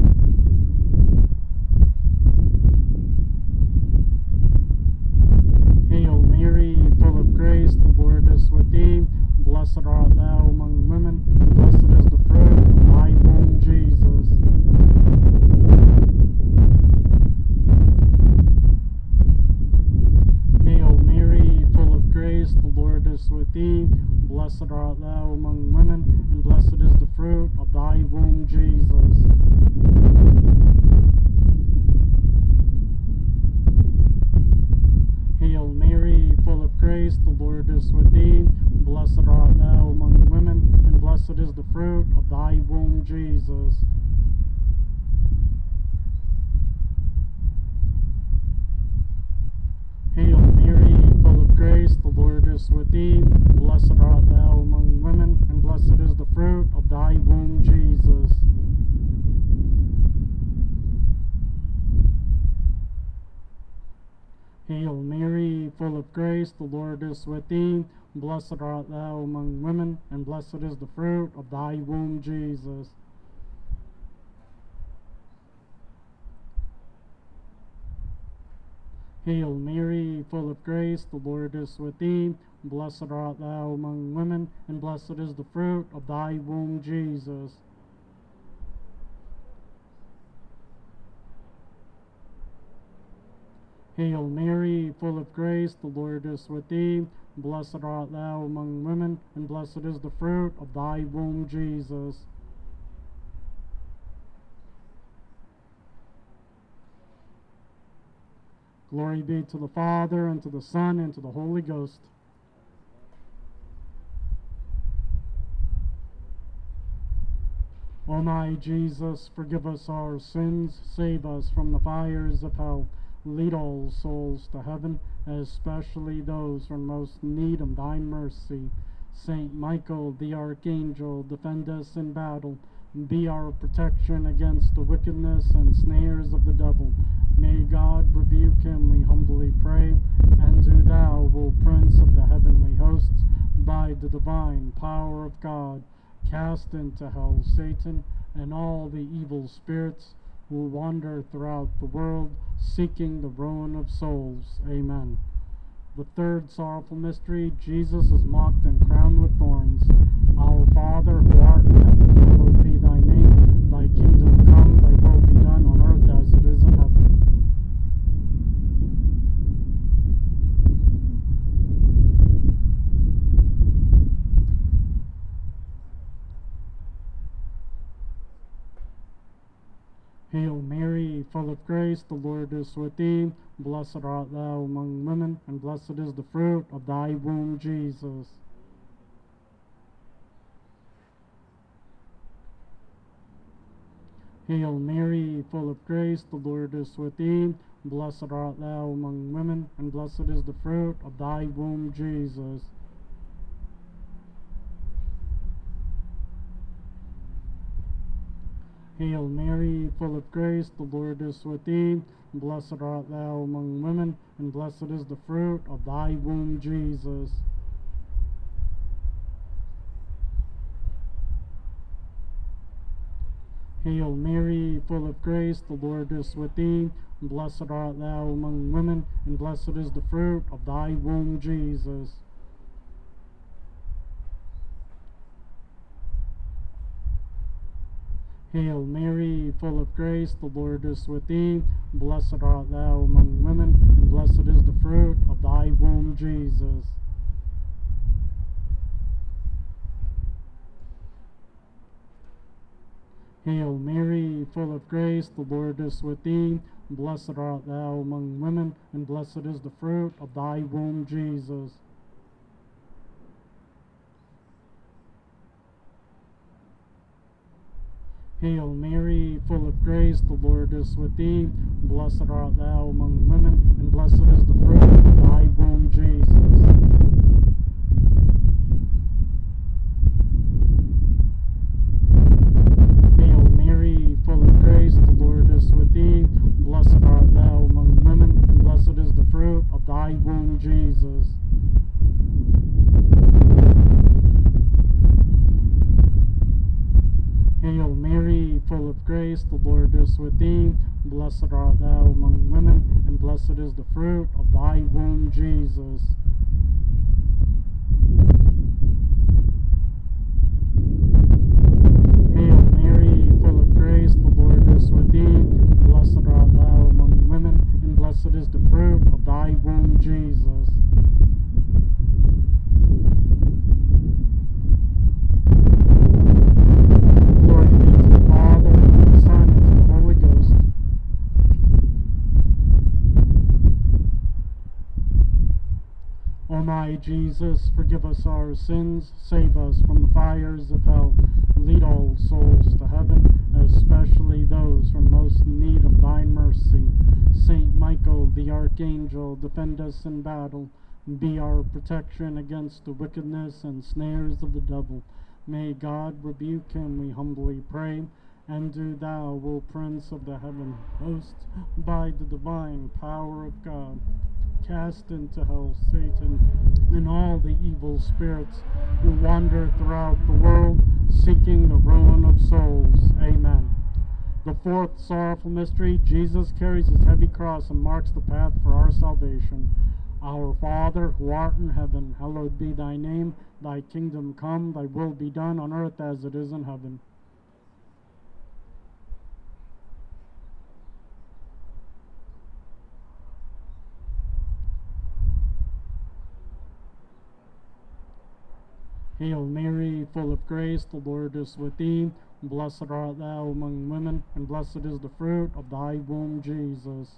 Hail Mary, full of grace, the Lord is with thee. Blessed art thou among women, and blessed is the fruit of thy womb, Jesus. Hail Mary, full of grace, the Lord is with thee. Blessed art thou among women, and blessed is the fruit of thy womb, Jesus. Hail Mary, full of grace, the Lord is with thee. Blessed art thou among women, and blessed is the fruit of thy womb, Jesus. Hail Mary, full of grace, grace, the Lord is with thee. Blessed art thou among women, and blessed is the fruit of thy womb, Jesus. Hail Mary, full of grace, the Lord is with thee. Blessed art thou among women, and blessed is the fruit of thy womb, Jesus. Hail Mary, full of grace, the Lord is with thee. Blessed art thou among women, and blessed is the fruit of thy womb, Jesus. Hail Mary, full of grace, the Lord is with thee. Blessed art thou among women, and blessed is the fruit of thy womb, Jesus. Glory be to the Father, and to the Son, and to the Holy Ghost. O my Jesus, forgive us our sins, save us from the fires of hell. Lead all souls to heaven, especially those in most need of thy mercy. Saint Michael, the archangel, defend us in battle, and be our protection against the wickedness and snares of the devil. May God rebuke him, we humbly pray. And do thou, O Prince of the heavenly hosts, by the divine power of God, cast into hell Satan and all the evil spirits who wander throughout the world, seeking the ruin of souls. Amen. The third sorrowful mystery, Jesus is mocked and crowned with thorns. Our Father, who art in heaven, hallowed be thy name. Thy kingdom come, thy will be done on earth as it is in heaven. Hail Mary, full of grace, the Lord is with thee. Blessed art thou among women, and blessed is the fruit of thy womb, Jesus. Hail Mary, full of grace, the Lord is with thee. Blessed art thou among women, and blessed is the fruit of thy womb, Jesus. Hail Mary, full of grace, the Lord is with thee. Blessed art thou among women, and blessed is the fruit of thy womb, Jesus. Hail Mary, full of grace, the Lord is with thee. Blessed art thou among women, and blessed is the fruit of thy womb, Jesus. Hail Mary, full of grace, the Lord is with thee. Blessed art thou among women, and blessed is the fruit of thy womb, Jesus. Hail Mary, full of grace, the Lord is with thee. Blessed art thou among women, and blessed is the fruit of thy womb, Jesus. Hail Mary, full of grace, the Lord is with thee. Blessed art thou among women, and blessed is the fruit of thy womb, Jesus. Hail Mary, full of grace, the Lord is with thee. Blessed art thou among women, and blessed is the fruit of thy womb, Jesus. Hail Mary, full of grace, the Lord is with thee. Blessed art thou among women, and blessed is the fruit of thy womb, Jesus. Hail Mary, full of grace, the Lord is with thee. Blessed art thou among women, and blessed is the fruit of thy womb, Jesus. O my Jesus, forgive us our sins, save us from the fires of hell, lead all souls to heaven, especially those who are most in need of thy mercy. Saint Michael, the archangel, defend us in battle, be our protection against the wickedness and snares of the devil. May God rebuke him, we humbly pray. And do thou, O Prince of the heaven hosts, by the divine power of God, cast into hell Satan and all the evil spirits who wander throughout the world, seeking the ruin of souls. Amen. The fourth sorrowful mystery, Jesus carries his heavy cross and marks the path for our salvation. Our Father, who art in heaven, hallowed be thy name. Thy kingdom come, thy will be done on earth as it is in heaven. Hail Mary, full of grace, the Lord is with thee. Blessed art thou among women, and blessed is the fruit of thy womb, Jesus.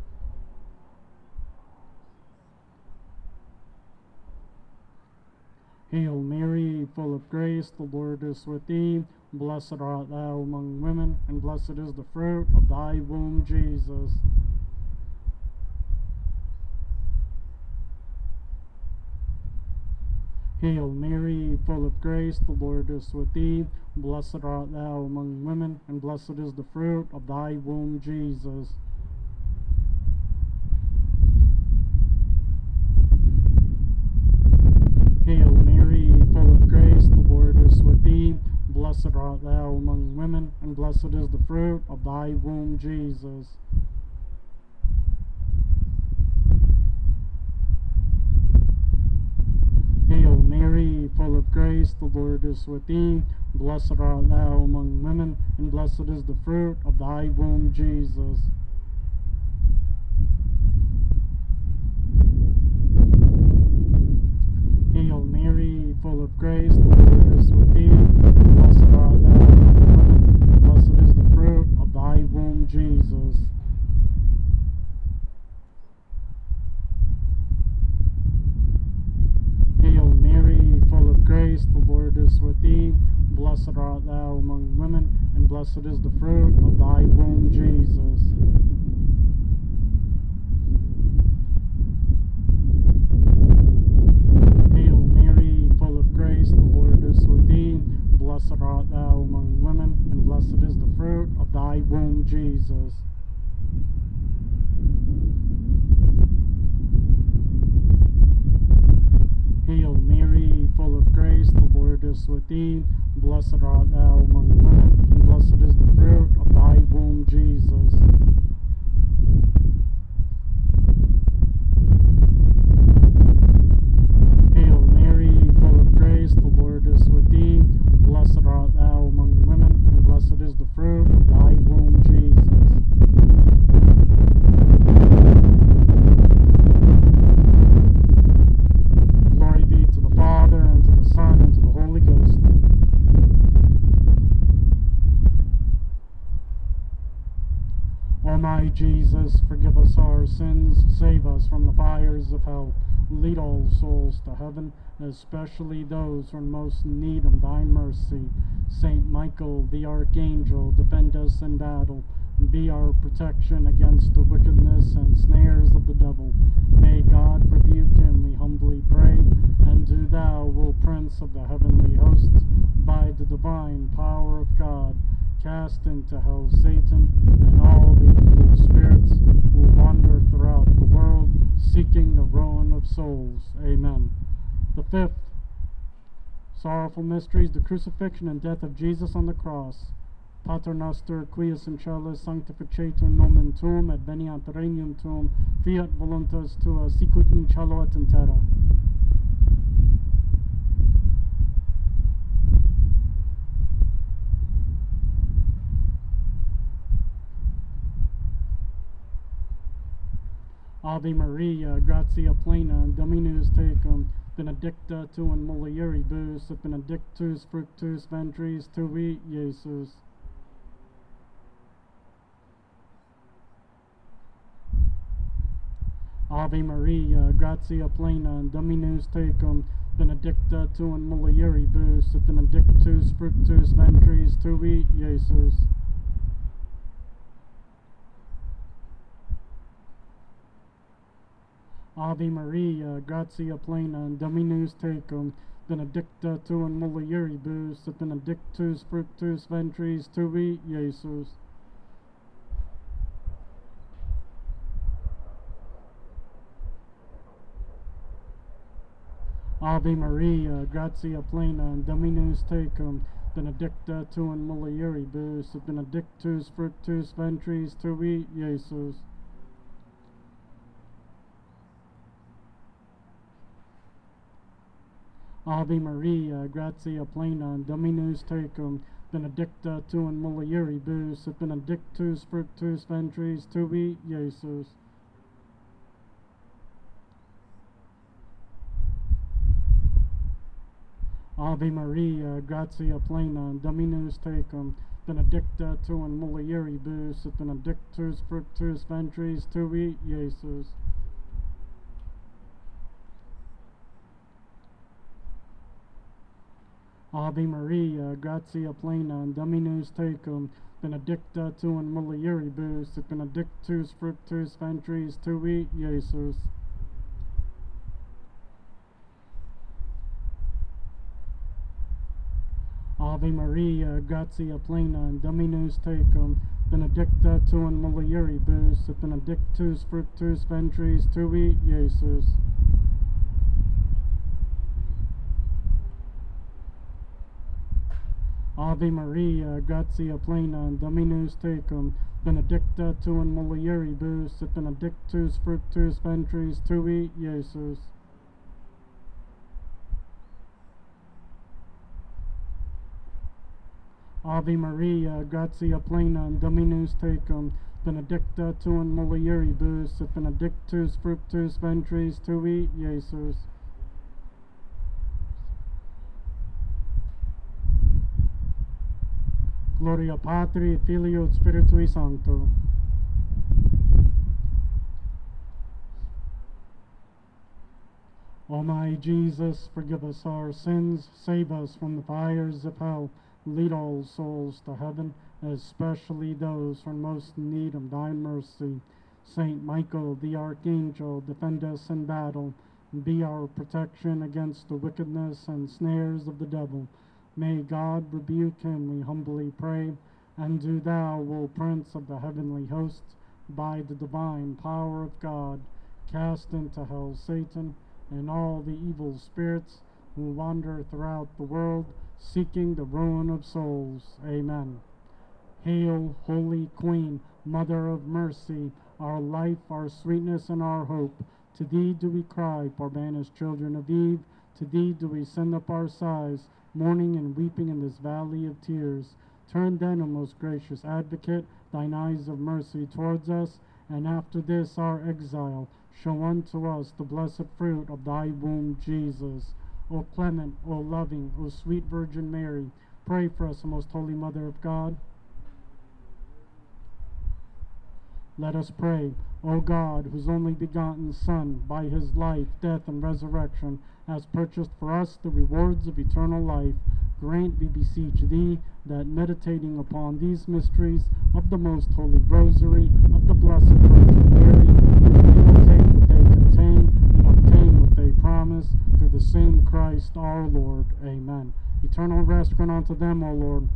Hail Mary, full of grace, the Lord is with thee. Blessed art thou among women, and blessed is the fruit of thy womb, Jesus. Hail Mary, full of grace, the Lord is with thee. Blessed art thou among women, and blessed is the fruit of thy womb, Jesus. Hail Mary, full of grace, the Lord is with thee. Blessed art thou among women, and blessed is the fruit of thy womb, Jesus. Hail Mary, full of grace, the Lord is with thee. Blessed art thou among women, and blessed is the fruit of thy womb, Jesus. Hail Mary, full of grace, the Lord is with thee. Blessed art thou among women, and blessed is the fruit of thy womb, Jesus. Hail Mary, full of grace, the Lord is with thee. Blessed art thou among women, and blessed is the fruit of thy womb, Jesus. Hail Mary, full of grace, the Lord is with thee. Blessed art thou among women, and blessed is the fruit of thy womb, Jesus. Hail Mary, full of grace, the Lord is with thee. Blessed art thou among women, and blessed is the fruit of thy womb, Jesus. Hail Mary, full of grace, the Lord is with thee. Blessed art thou among women, and blessed is the fruit of thy womb, Jesus. Glory be to the Father, and to the Son, and to the Holy Ghost. O my Jesus, forgive us our sins, save us from the fires of hell. Lead all souls to heaven, especially those who are in most need of thy mercy. Saint Michael, the archangel, defend us in battle, and be our protection against the wickedness and snares of the devil. May God rebuke him, we humbly pray. And do thou, O Prince of the heavenly hosts, by the divine power of God, cast into hell Satan and all the evil spirits who wander throughout the world, seeking the ruin of souls. Amen. The fifth sorrowful mystery is the crucifixion and death of Jesus on the cross. Pater noster, qui es in caelis, sanctificetur nomen tuum, et veniat regnum tuum, fiat voluntas tua, sicut in cielo et in terra. Ave Maria, gratia plena, Dominus tecum, benedicta tu in mulieribus, et benedictus fructus ventris tui, Iesus. Ave Maria, gratia plena, Dominus tecum, benedicta tu in mulieribus, et benedictus fructus ventris tui, Iesus. Ave Maria, gratia plena, Dominus tecum, benedicta tu in mulieribus, et benedictus fructus ventris tui, Iesus. Ave Maria, gratia plena, Dominus tecum, benedicta tu in mulieribus, et benedictus fructus ventris tui, Iesus. Ave Maria, gratia plena, Dominus tecum, benedicta tu in mulieribus, et benedictus fructus ventris tui, Iesus. Ave Maria, gratia plena, Dominus tecum, benedicta tu in mulieribus, et benedictus fructus ventris tui, Iesus. Ave Maria, gratia plena, Dominus tecum, benedicta tu in mulieribus, et benedictus fructus ventris tui, Iesus. Ave Maria, gratia plena, Dominus tecum, benedicta tu in mulieribus, et benedictus fructus ventris tui, Iesus. Ave Maria, gratia plena, Dominus tecum, benedicta tu in mulieribus, et benedictus fructus ventris tui, Iesus. Ave Maria, gratia plena, Dominus tecum, benedicta tu in mulieribus, et benedictus fructus ventris tui, Iesus. Gloria Patri, et Filio, et Spiritui Sancto. O my Jesus, forgive us our sins, save us from the fires of hell, lead all souls to heaven, especially those who are most in need of thy mercy. Saint Michael, the Archangel, defend us in battle, and be our protection against the wickedness and snares of the devil. May God rebuke him, we humbly pray. And do thou, O Prince of the heavenly hosts, by the divine power of God, cast into hell Satan and all the evil spirits who wander throughout the world, seeking the ruin of souls. Amen. Hail, Holy Queen, Mother of Mercy, our life, our sweetness, and our hope. To thee do we cry, poor banished children of Eve. To thee do we send up our sighs, mourning and weeping in this valley of tears. Turn then, O most gracious Advocate, thine eyes of mercy towards us, and after this our exile, show unto us the blessed fruit of thy womb, Jesus. O clement, O loving, O sweet Virgin Mary, pray for us, O most holy Mother of God. Let us pray. O God, whose only begotten Son, by his life, death, and resurrection, has purchased for us the rewards of eternal life, grant, we beseech thee, that meditating upon these mysteries of the most holy rosary of the blessed Virgin Mary, we may imitate what they contain and obtain what they promise, through the same Christ our Lord. Amen. Eternal rest grant unto them, O Lord.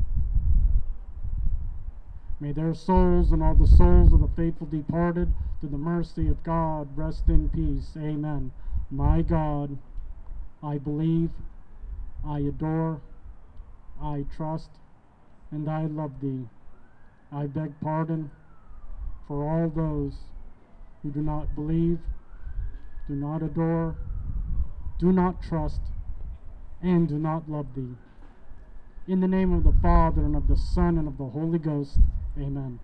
May their souls and all the souls of the faithful departed, through the mercy of God, rest in peace. Amen. My God, I believe, I adore, I trust, and I love thee. I beg pardon for all those who do not believe, do not adore, do not trust, and do not love thee. In the name of the Father, and of the Son, and of the Holy Ghost. Amen.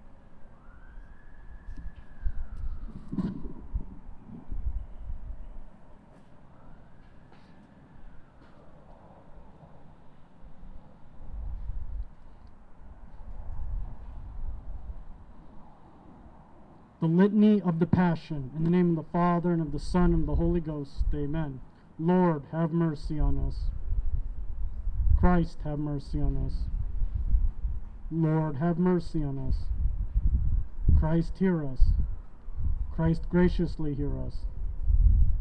The Litany of the Passion. In the name of the Father, and of the Son, and of the Holy Ghost. Amen. Lord, have mercy on us. Christ, have mercy on us. Lord, have mercy on us. Christ, hear us. Christ, graciously hear us.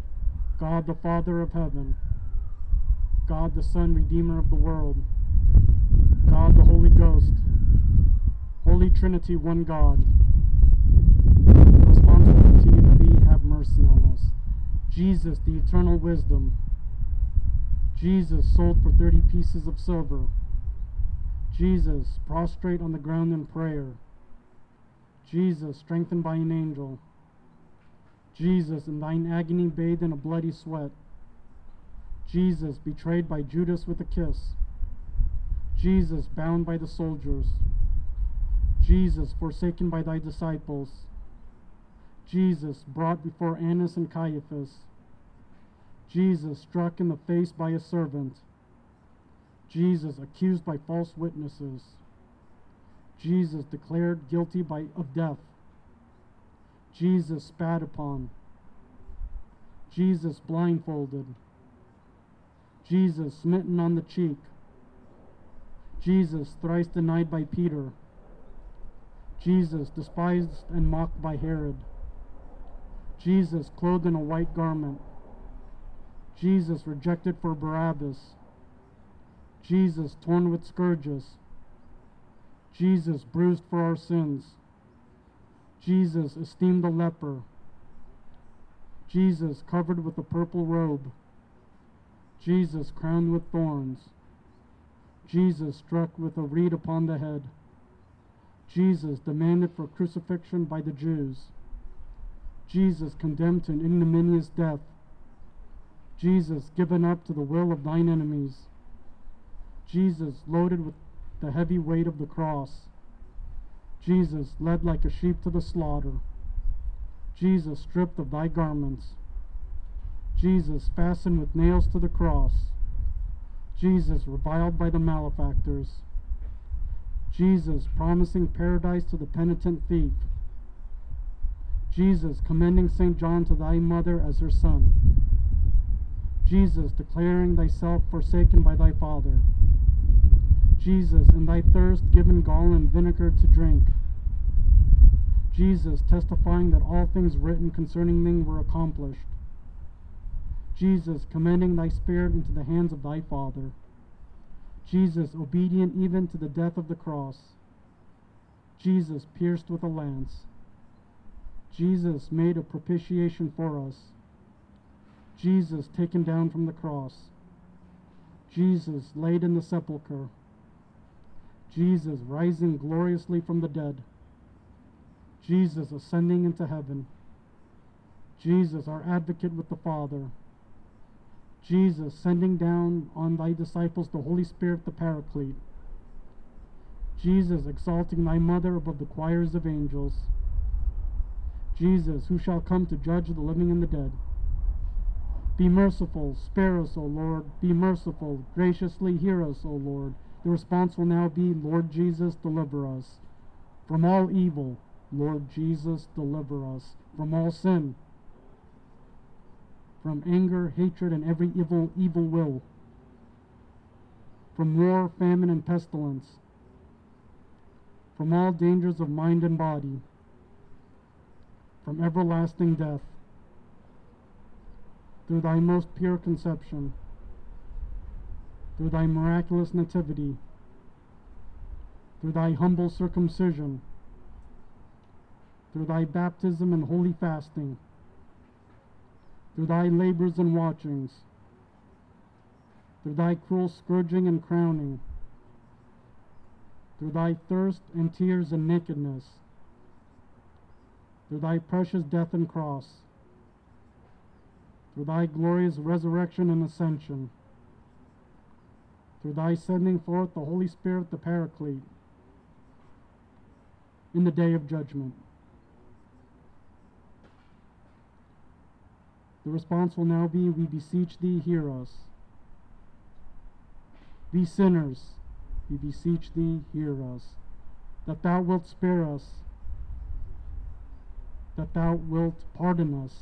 God the Father of heaven, God the Son, Redeemer of the world, God the Holy Ghost, Holy Trinity, one God. The response will continue to be, have mercy on us. Jesus, the eternal wisdom. Jesus, sold for thirty pieces of silver. Jesus, prostrate on the ground in prayer. Jesus, strengthened by an angel. Jesus, in thine agony bathed in a bloody sweat. Jesus, betrayed by Judas with a kiss. Jesus, bound by the soldiers. Jesus, forsaken by thy disciples. Jesus, brought before Annas and Caiaphas. Jesus, struck in the face by a servant. Jesus, accused by false witnesses. Jesus, declared guilty by, of death. Jesus, spat upon. Jesus, blindfolded. Jesus, smitten on the cheek. Jesus, thrice denied by Peter. Jesus, despised and mocked by Herod. Jesus, clothed in a white garment. Jesus, rejected for Barabbas. Jesus, torn with scourges. Jesus, bruised for our sins. Jesus, esteemed a leper. Jesus, covered with a purple robe. Jesus, crowned with thorns. Jesus, struck with a reed upon the head. Jesus, demanded for crucifixion by the Jews. Jesus, condemned to an ignominious death. Jesus, given up to the will of thine enemies. Jesus, loaded with the heavy weight of the cross. Jesus, led like a sheep to the slaughter. Jesus, stripped of thy garments. Jesus, fastened with nails to the cross. Jesus, reviled by the malefactors. Jesus, promising paradise to the penitent thief. Jesus, commending Saint John to thy mother as her son. Jesus, declaring thyself forsaken by thy Father. Jesus, in thy thirst given gall and vinegar to drink. Jesus, testifying that all things written concerning thee were accomplished. Jesus, commending thy spirit into the hands of thy Father. Jesus, obedient even to the death of the cross. Jesus, pierced with a lance. Jesus, made a propitiation for us. Jesus, taken down from the cross. Jesus, laid in the sepulchre. Jesus, rising gloriously from the dead. Jesus, ascending into heaven. Jesus, our advocate with the Father. Jesus, sending down on thy disciples the Holy Spirit, the Paraclete. Jesus, exalting thy mother above the choirs of angels. Jesus, who shall come to judge the living and the dead. Be merciful, spare us, O Lord. Be merciful, graciously hear us, O Lord. The response will now be, Lord Jesus, deliver us. From all evil, Lord Jesus, deliver us. From all sin. From anger, hatred, and every evil, evil will. From war, famine, and pestilence. From all dangers of mind and body. From everlasting death. Through thy most pure conception. Through thy miraculous nativity. Through thy humble circumcision. Through thy baptism and holy fasting. Through thy labors and watchings. Through thy cruel scourging and crowning. Through thy thirst and tears and nakedness. Through thy precious death and cross. Through thy glorious resurrection and ascension. Through thy sending forth the Holy Spirit, the Paraclete, in the day of judgment. The response will now be, we beseech thee, hear us. We sinners, we beseech thee, hear us. That thou wilt spare us. That thou wilt pardon us.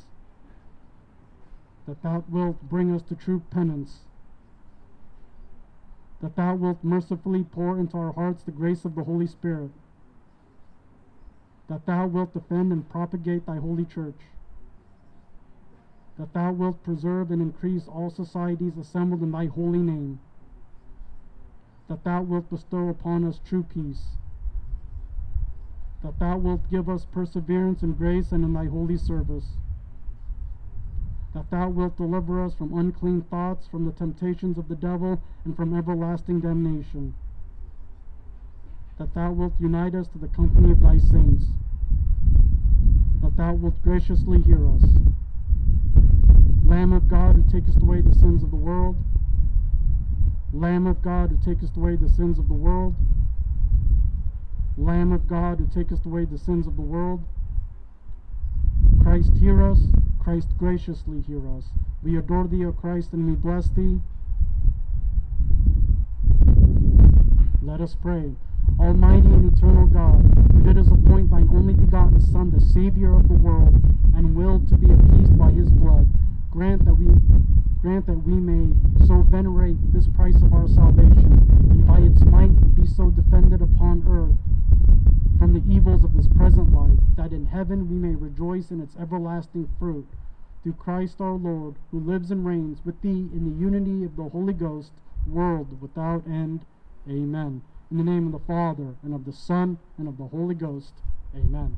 That thou wilt bring us to true penance. That thou wilt mercifully pour into our hearts the grace of the Holy Spirit. That thou wilt defend and propagate thy holy church. that thou wilt preserve and increase all societies assembled in thy holy name, that thou wilt bestow upon us true peace, that thou wilt give us perseverance in grace and in thy holy service, that thou wilt deliver us from unclean thoughts, from the temptations of the devil, and from everlasting damnation, that thou wilt unite us to the company of thy saints, that thou wilt graciously hear us. Lamb of God, who takest away the sins of the world, Lamb of God, who takest away the sins of the world, Lamb of God, who takest away the sins of the world, Christ, hear us. Christ, graciously hear us. We adore thee, O Christ, and we bless thee. Let us pray. Almighty and eternal God, who didst appoint thine only begotten Son, the Savior of the world, and willed to be appeased by his blood, grant that we grant that we may so venerate this price of our salvation, and by its might be so defended upon earth from the evils of this present life, that in heaven we may rejoice in its everlasting fruit. Through Christ our Lord, who lives and reigns with thee in the unity of the Holy Ghost, world without end. Amen. In the name of the Father, and of the Son, and of the Holy Ghost. Amen.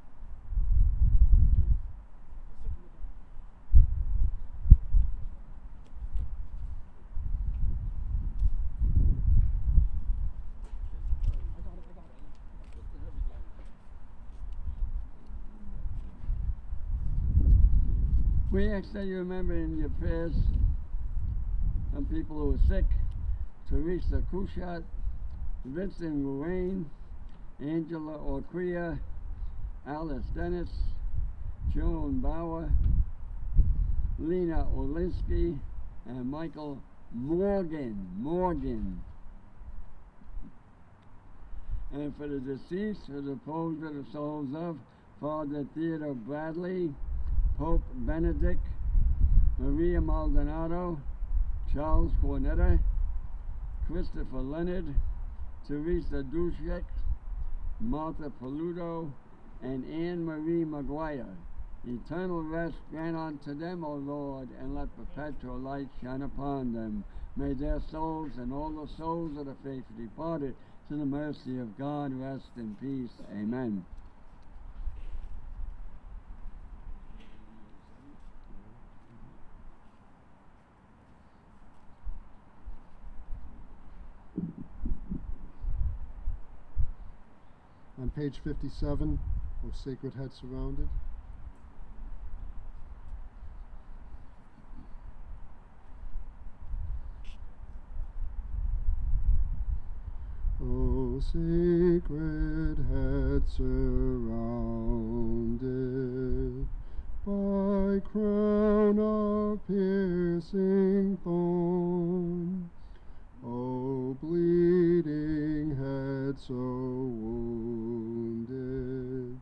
We ask that you remember in your prayers some people who are sick: Teresa Kushat, Vincent Ruane, Angela Orquia, Alice Dennis, Joan Bauer, Lena Olinsky, and Michael Morgan. Morgan. And for the deceased, for the repose of the souls of Father Theodore Bradley, Pope Benedict, Maria Maldonado, Charles Cornetta, Christopher Leonard, Teresa Dushek, Martha Paludo, and Anne Marie Maguire. Eternal rest grant unto them, O Lord, and let perpetual light shine upon them. May their souls and all the souls of the faithful departed to the mercy of God rest in peace. Amen. On page fifty-seven, O Sacred Head Surrounded. O Sacred Head surrounded by crown of piercing thorn, O bleeding head so wounded,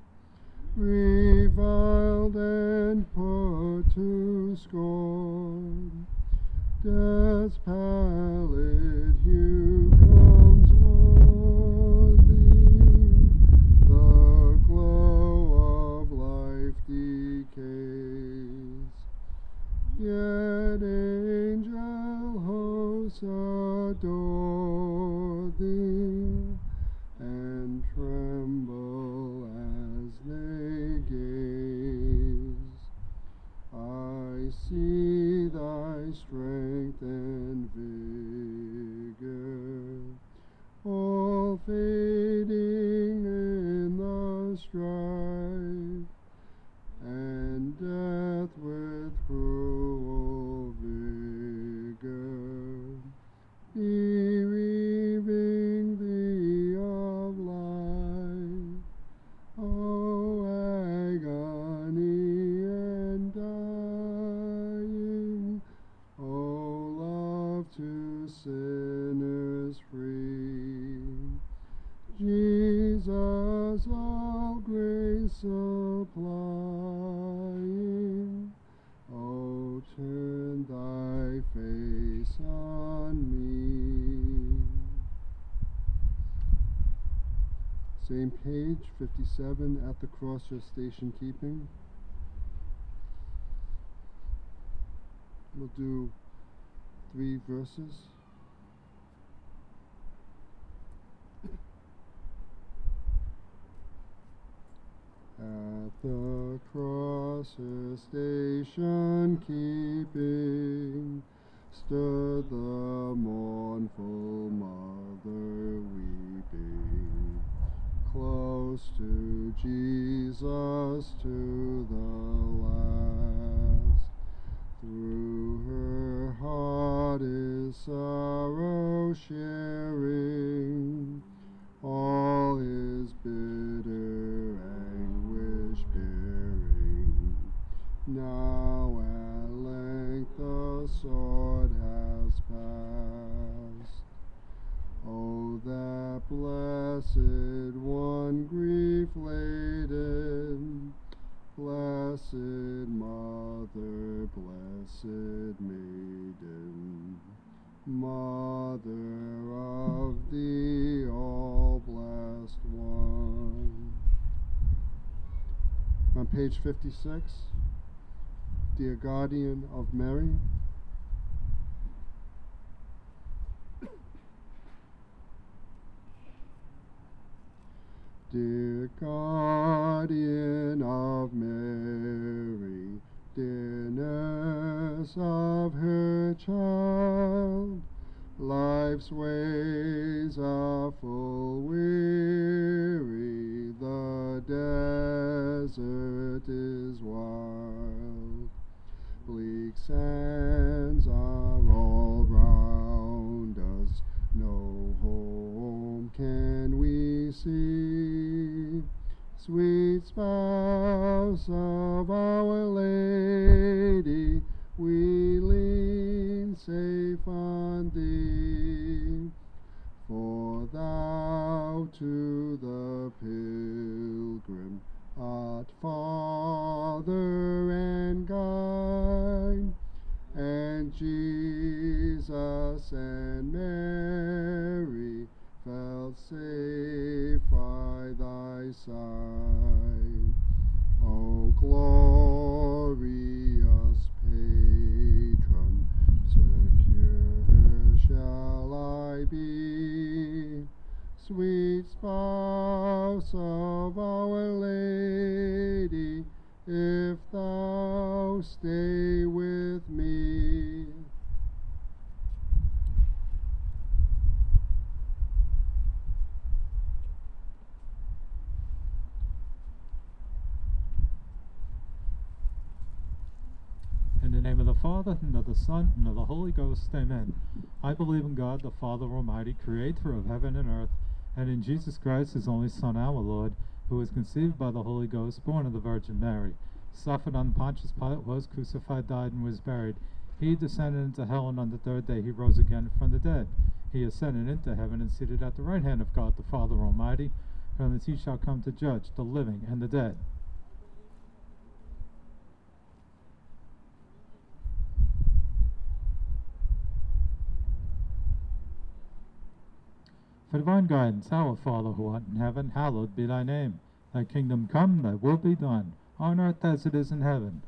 reviled and put to scorn, death's pallid hue comes o'er thee, the glow of life decays, yet angel hosts adore thee, and tremble as they gaze. I see thy strength and vigor, all fading in the strife, and death with cruel vigor, bereaving thee of life. O agony and dying, O love to sinners free, Jesus all grace supplying, O turn thy face on me. Same page, fifty-seven, At the Cross Your Station Keeping. We'll do three verses. At the cross her station keeping, stood the mournful mother weeping, close to Jesus to the last. Through her heart is sorrow sharing, all his bitter anguish bearing. Now at length the sword has passed. Oh, that blessed one, grief laden, blessed mother, blessed maiden, mother of the all blessed one. On page fifty-six, Dear Guardian of Mary. Dear Guardian of Mary, dear nurse of her child, life's ways are full weary, the desert is wild, bleak sands are all round us, no home can we see. Sweet spouse of Our Lady, we lean safe on thee, for thou to the pilgrim art father and guide, and Jesus and Mary felt safe by thy side. O glorious patron, secure shall I be, sweet spouse of Our Lady, if thou stay with me. In the name of the Father, and of the Son, and of the Holy Ghost, amen. I believe in God, the Father Almighty, creator of heaven and earth, and in Jesus Christ, his only Son, our Lord, who was conceived by the Holy Ghost, born of the Virgin Mary, suffered under Pontius Pilate, was crucified, died, and was buried. He descended into hell, and on the third day he rose again from the dead. He ascended into heaven and seated at the right hand of God, the Father Almighty. From thence he shall come to judge the living and the dead. For divine guidance, our Father who art in heaven, hallowed be thy name. Thy kingdom come, thy will be done, on earth as it is in heaven.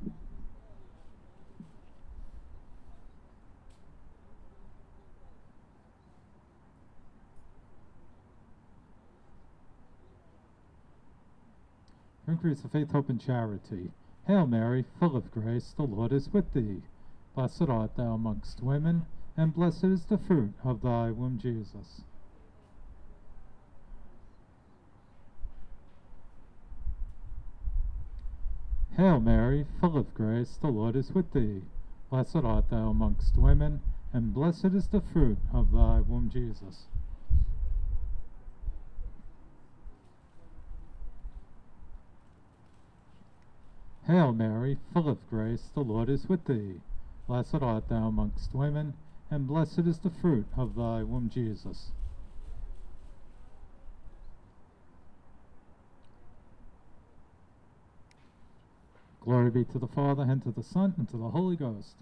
Increase of faith, hope, and charity. Hail Mary, full of grace, the Lord is with thee. Blessed art thou amongst women, and blessed is the fruit of thy womb, Jesus. Hail Mary, full of grace, the Lord is with thee. Blessed art thou amongst women, and blessed is the fruit of thy womb, Jesus. Hail Mary, full of grace, the Lord is with thee. Blessed art thou amongst women, and blessed is the fruit of thy womb, Jesus. Glory be to the Father, and to the Son, and to the Holy Ghost.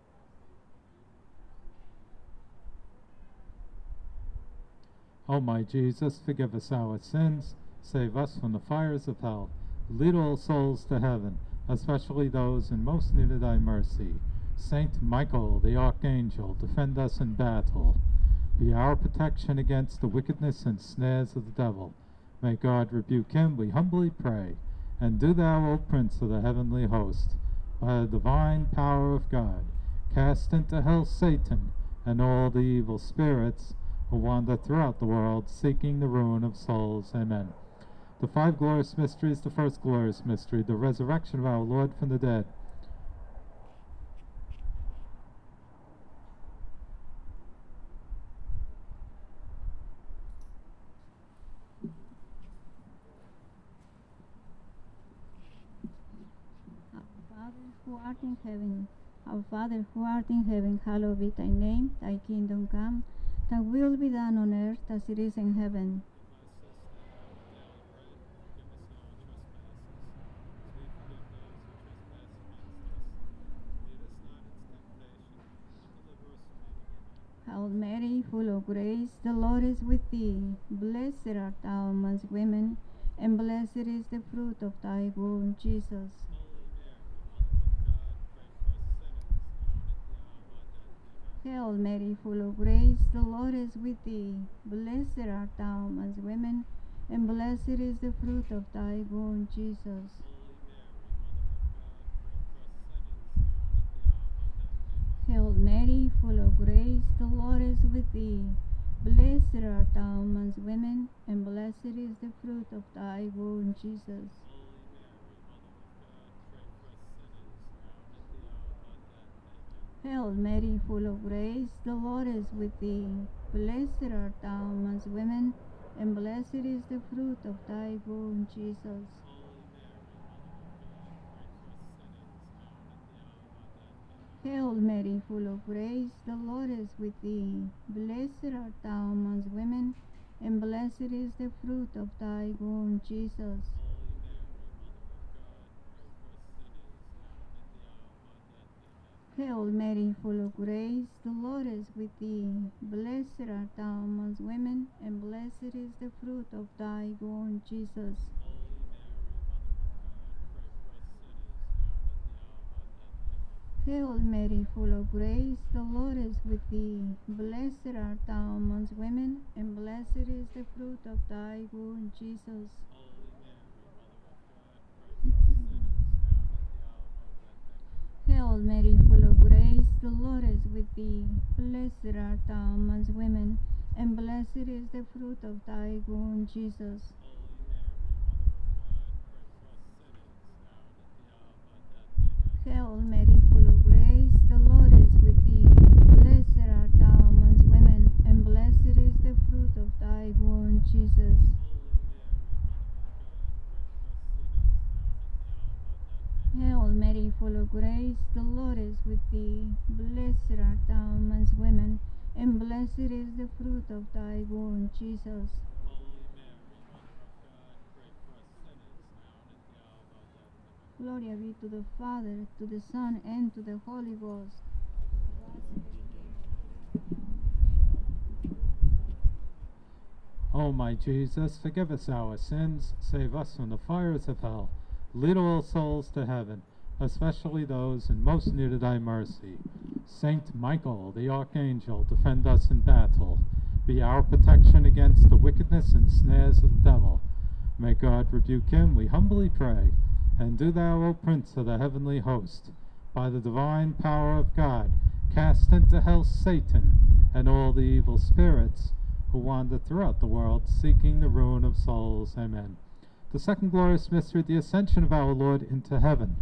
O my Jesus, forgive us our sins, save us from the fires of hell, lead all souls to heaven, especially those in most need of thy mercy. Saint Michael, the archangel, defend us in battle. Be our protection against the wickedness and snares of the devil. May God rebuke him, we humbly pray. And do thou, O Prince of the heavenly host, by the divine power of God, cast into hell Satan and all the evil spirits who wander throughout the world, seeking the ruin of souls. Amen. The five glorious mysteries. The first glorious mystery, the resurrection of our Lord from the dead. Who art in heaven, our Father who art in heaven, hallowed be thy name. Thy kingdom come, thy will be done on earth as it is in heaven. Hail Mary, full of grace, the Lord is with thee. Blessed art thou amongst women, and blessed is the fruit of thy womb, Jesus. Hail Mary, full of grace, the Lord is with thee. Blessed art thou amongst women, and blessed is the fruit of thy womb, Jesus. Hail Mary, full of grace, the Lord is with thee. Blessed art thou amongst women, and blessed is the fruit of thy womb, Jesus. Hail Mary, full of grace, the Lord is with thee. Blessed art thou amongst women, and blessed is the fruit of thy womb, Jesus. Hail Mary, full of grace, the Lord is with thee. Blessed art thou amongst women, and blessed is the fruit of thy womb, Jesus. Hail Mary, full of grace, the Lord is with thee. Blessed art thou amongst women, and blessed is the fruit of thy womb, Jesus. Hail Mary, full of grace, the Lord is with thee. Blessed art thou amongst women, and blessed is the fruit of thy womb, Jesus. Hail Mary, full of grace, the Lord is with thee. Blessed art thou amongst women, and blessed is the fruit of thy womb, Jesus. Hail Mary, full of grace, the Lord is with thee. Blessed art thou amongst women, and blessed is the fruit of thy womb, Jesus. Hail Mary, full of grace, the Lord is with thee. Blessed art thou amongst women, and blessed is the fruit of thy womb, Jesus. Glory be to the Father, to the Son, and to the Holy Ghost. O my Jesus, forgive us our sins, save us from the fires of hell. Lead all souls to heaven, especially those in most need of thy mercy. Saint Michael, the archangel, defend us in battle. Be our protection against the wickedness and snares of the devil. May God rebuke him, we humbly pray. And do thou, O Prince of the heavenly host, by the divine power of God, cast into hell Satan and all the evil spirits who wander throughout the world, seeking the ruin of souls. Amen. The second glorious mystery, the ascension of our Lord into heaven.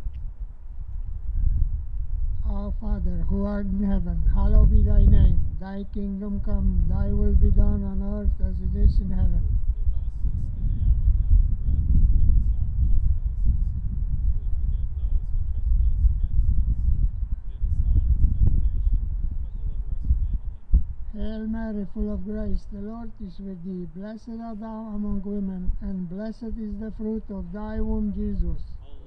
Our Father, who art in heaven, hallowed be thy name. Thy kingdom come, thy will be done on earth as it is in heaven. Hail Mary, full of grace, the Lord is with thee. Blessed art thou among women, and blessed is the fruit of thy womb, Jesus.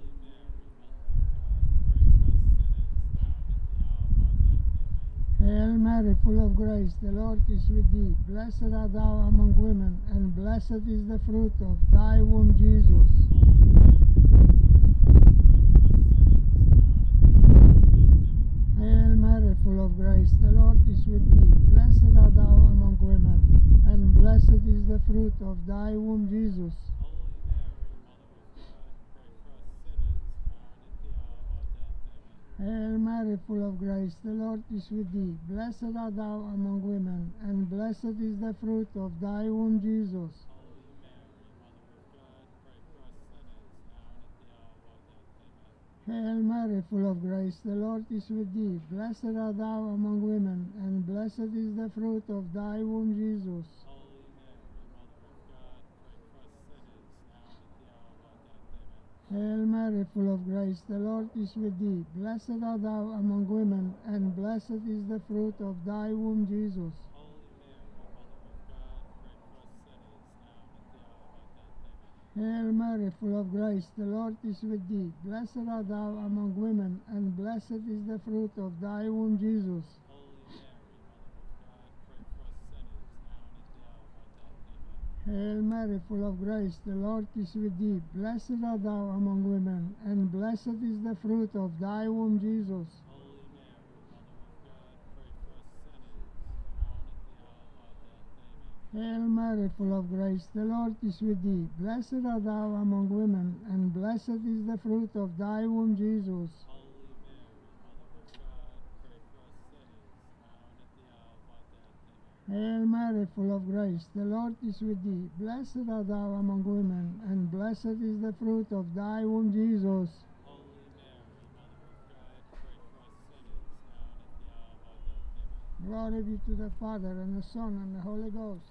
Hail Mary, full of grace, the Lord is with thee. Blessed art thou among women, and blessed is the fruit of thy womb, Jesus. Hail grace, the Lord is with thee. Blessed art thou among women, and blessed is the fruit of thy womb, Jesus. Hail Mary, full of grace, the Lord is with thee. Blessed art thou among women, and blessed is the fruit of thy womb, Jesus. Hail Mary, full of grace, the Lord is with thee. Blessed art thou among women, and blessed is the fruit of thy womb, Jesus. Hail Mary, full of grace, the Lord is with thee. Blessed art thou among women, and blessed is the fruit of thy womb, Jesus. Hail Mary, full of grace, the Lord is with thee. Blessed art thou among women, and blessed is the fruit of thy womb, Jesus. Hail Mary, full of grace, the Lord is with thee. Blessed art thou among women, and blessed is the fruit of thy womb, Jesus. Hail Mary, full of grace, the Lord is with thee. Blessed art thou among women, and blessed is the fruit of thy womb, Jesus. Hail Mary, full of grace, the Lord is with thee. Blessed art thou among women, and blessed is the fruit of thy womb, Jesus. Glory be to the Father, and the Son, and the Holy Ghost.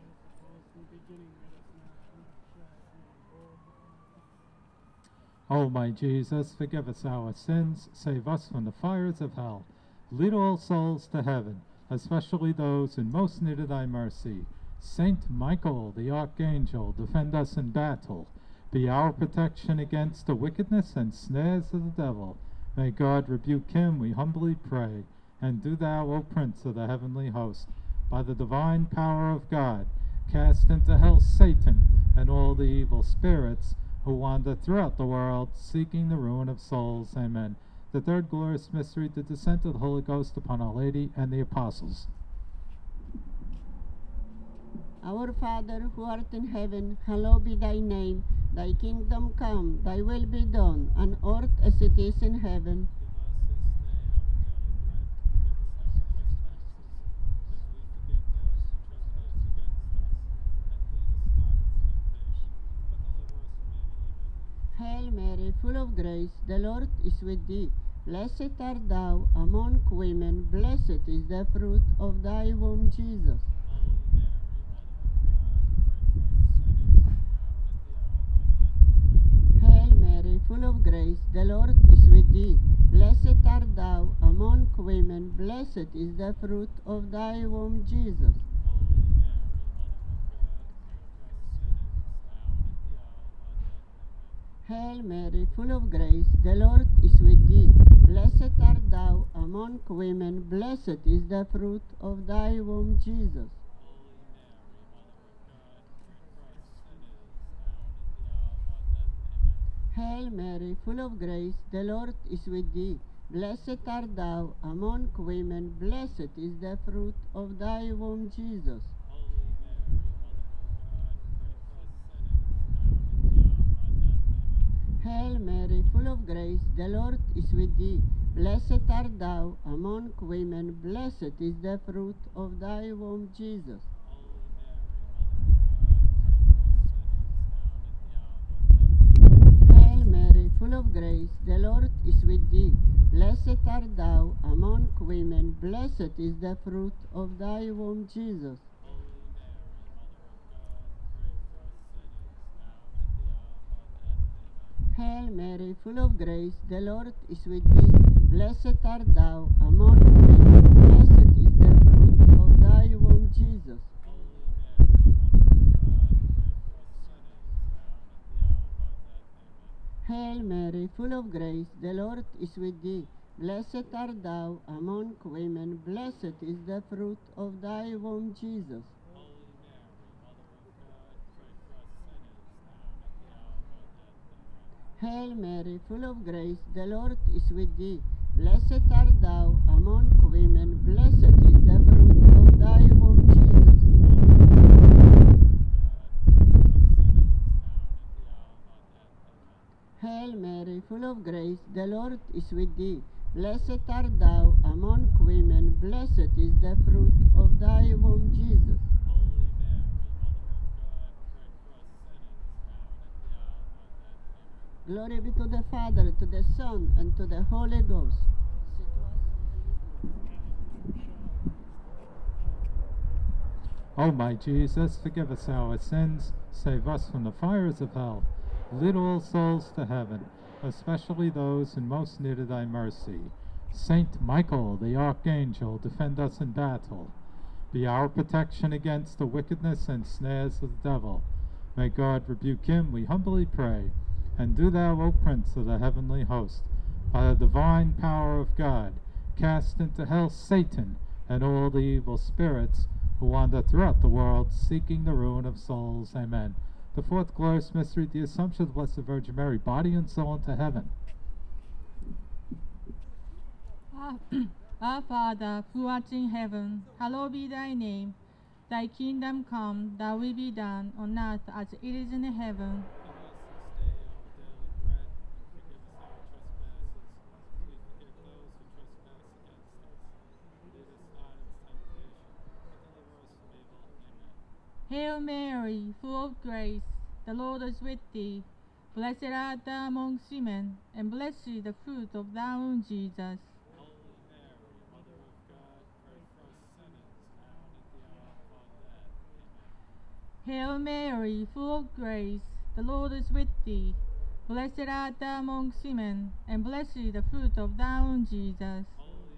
O my Jesus, forgive us our sins, save us from the fires of hell. Lead all souls to heaven, especially those in most need of thy mercy. Saint Michael, the Archangel, defend us in battle. Be our protection against the wickedness and snares of the devil. May God rebuke him, we humbly pray. And do thou, O Prince of the heavenly host, by the divine power of God, cast into hell Satan and all the evil spirits who wander throughout the world, seeking the ruin of souls. Amen. The third glorious mystery, the descent of the Holy Ghost upon Our Lady and the Apostles. Our Father, who art in heaven, hallowed be thy name. Thy kingdom come, thy will be done, on earth as it is in heaven. Hail Mary, full of grace, the Lord is with thee. Blessed art thou among women, blessed is the fruit of thy womb, Jesus. Hail Mary, full of grace, the Lord is with thee. Blessed art thou among women, blessed is the fruit of thy womb, Jesus. Hail Mary, full of grace, the Lord is with thee. Blessed art thou among women, blessed is the fruit of thy womb, Jesus. Hail Mary, full of grace, the Lord is with thee. Blessed art thou among women, blessed is the fruit of thy womb, Jesus. Hail Mary, full of grace, the Lord is with thee. Blessed art thou among women, blessed is the fruit of thy womb, Jesus. Hail Mary, full of grace, the Lord is with thee. Blessed art thou among women, blessed is the fruit of thy womb, Jesus. Hail Mary, full of grace, the Lord is with thee. Blessed art thou among women, blessed is the fruit of thy womb, Jesus. Hail Mary, full of grace, the Lord is with thee. Blessed art thou among women, blessed is the fruit of thy womb, Jesus. Hail Mary, full of grace, the Lord is with thee. Blessed art thou among women, blessed is the fruit of thy womb, Jesus. Hail Mary, full of grace, the Lord is with thee. Blessed art thou among women, blessed is the fruit of thy womb, Jesus. Glory be to the Father, to the Son, and to the Holy Ghost. O my Jesus, forgive us our sins, save us from the fires of hell. Lead all souls to heaven, especially those in most need of thy mercy. Saint Michael, the archangel, defend us in battle. Be our protection against the wickedness and snares of the devil. May God rebuke him, we humbly pray. And do thou, O Prince of the heavenly host, by the divine power of God, cast into hell Satan and all the evil spirits who wander throughout the world, seeking the ruin of souls. Amen. The fourth glorious mystery, the Assumption of the Blessed Virgin Mary, body and soul into heaven. Our, our Father, who art in heaven, hallowed be thy name. Thy kingdom come, thy will be done, on earth as it is in heaven. Hail Mary, full of grace, the Lord is with thee. Blessed art thou among women, and blessed is the fruit of thy womb, Jesus. Hail Mary, full of grace, the Lord is with thee. Blessed art thou among women, and blessed is the fruit of thy womb, Jesus.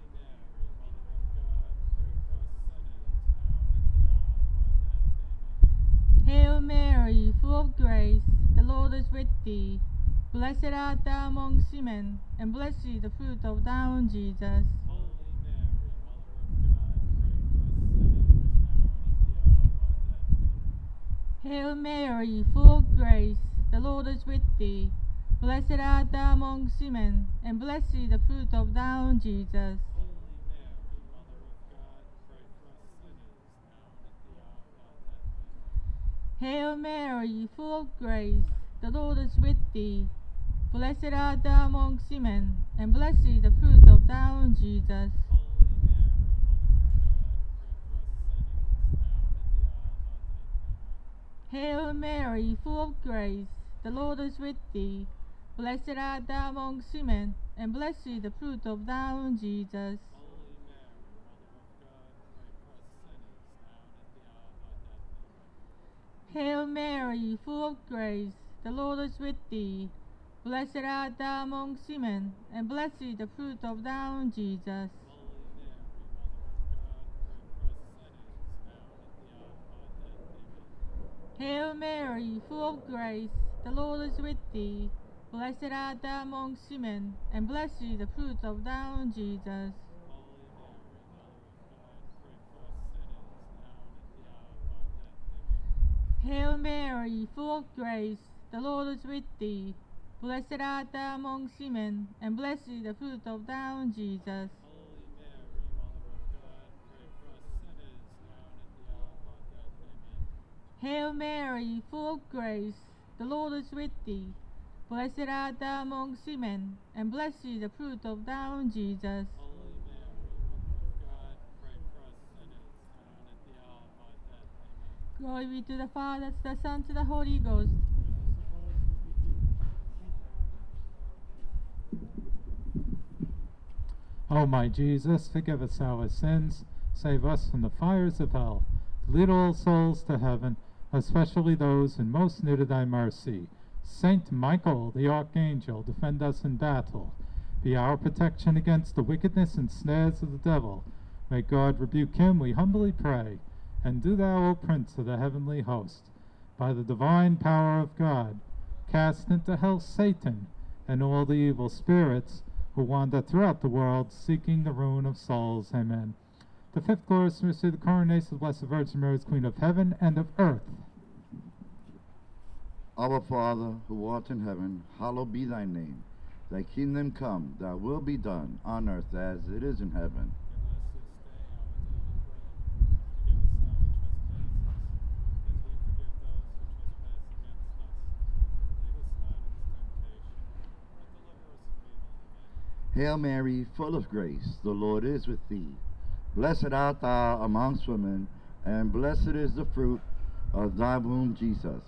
Hail Mary, full of grace, the Lord is with thee. Blessed art thou among women, and blessed is the fruit of thy womb, Jesus. Hail Mary, full of grace, the Lord is with thee. Blessed art thou among women, and blessed is the fruit of thy womb, Jesus. Hail Mary, full of grace, the Lord is with thee. Blessed art thou among women, and blessed is the fruit of thy womb, Jesus. Hail Mary, full of grace, the Lord is with thee. Blessed art thou among women, and blessed is the fruit of thy womb, Jesus. Hail Mary, full of grace, the Lord is with thee. Blessed art thou among women, and blessed is the fruit of thy womb, Jesus. Hail Mary, full of grace, the Lord is with thee. Blessed art thou among women, and blessed is the fruit of thy womb, Jesus. Hail Mary, full of grace, the Lord is with thee. Blessed art thou among women, and blessed is the fruit of thy womb, Jesus. Hail Mary, full of grace, the Lord is with thee. Blessed art thou among women, and blessed is the fruit of thy womb, Jesus. Glory be to the Father, to the Son, to the Holy Ghost. O my Jesus, forgive us our sins, save us from the fires of hell. Lead all souls to heaven, especially those in most need of thy mercy. Saint Michael, the archangel, defend us in battle. Be our protection against the wickedness and snares of the devil. May God rebuke him, we humbly pray. And do thou, O Prince of the heavenly host, by the divine power of God, cast into hell Satan and all the evil spirits who wander throughout the world, seeking the ruin of souls. Amen. The fifth glorious mystery, the coronation of the Blessed Virgin Mary, as Queen of heaven and of earth. Our Father, who art in heaven, hallowed be thy name. Thy kingdom come, thy will be done, on earth as it is in heaven. Hail Mary, full of grace, the Lord is with thee. Blessed art thou amongst women, and blessed is the fruit of thy womb, Jesus.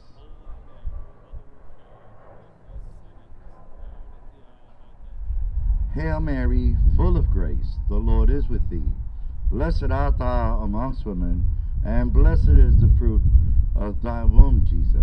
Hail Mary, full of grace, the Lord is with thee. Blessed art thou amongst women, and blessed is the fruit of thy womb, Jesus.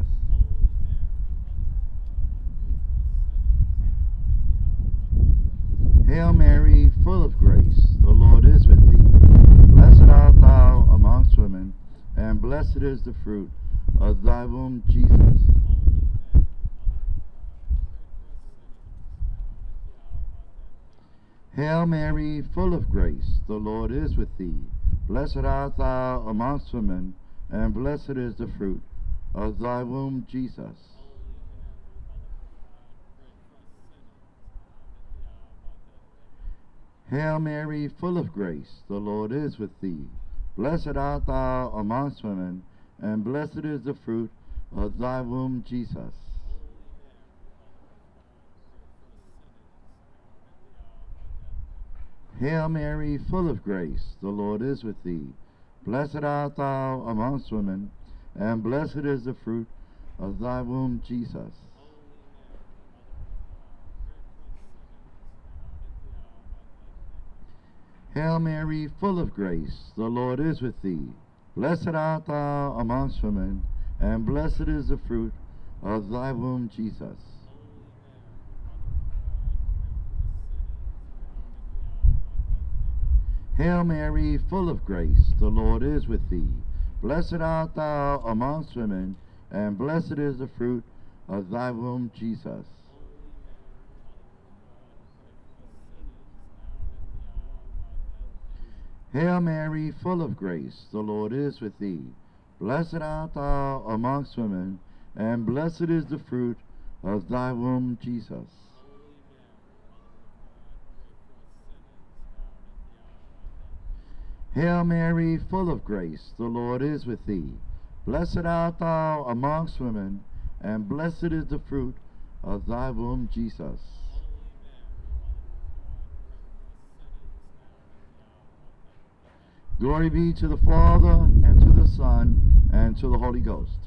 Hail Mary, full of grace, the Lord is with thee. Blessed art thou amongst women, and blessed is the fruit of thy womb, Jesus. Hail Mary, full of grace, the Lord is with thee. Blessed art thou amongst women, and blessed is the fruit of thy womb, Jesus. Hail Mary, full of grace, the Lord is with thee. Blessed art thou amongst women, and blessed is the fruit of thy womb, Jesus. Hail Mary, full of grace, the Lord is with thee. Blessed art thou amongst women, and blessed is the fruit of thy womb, Jesus. Hail Mary, full of grace, the Lord is with thee. Blessed art thou amongst women, and blessed is the fruit of thy womb, Jesus. Hail Mary, full of grace, the Lord is with thee. Blessed art thou amongst women, and blessed is the fruit of thy womb, Jesus. Hail Mary, full of grace, the Lord is with thee. Blessed art thou amongst women, and blessed is the fruit of thy womb, Jesus. Hail Mary, full of grace, the Lord is with thee. Blessed art thou amongst women, and blessed is the fruit of thy womb, Jesus. Glory be to the Father, and to the Son, and to the Holy Ghost.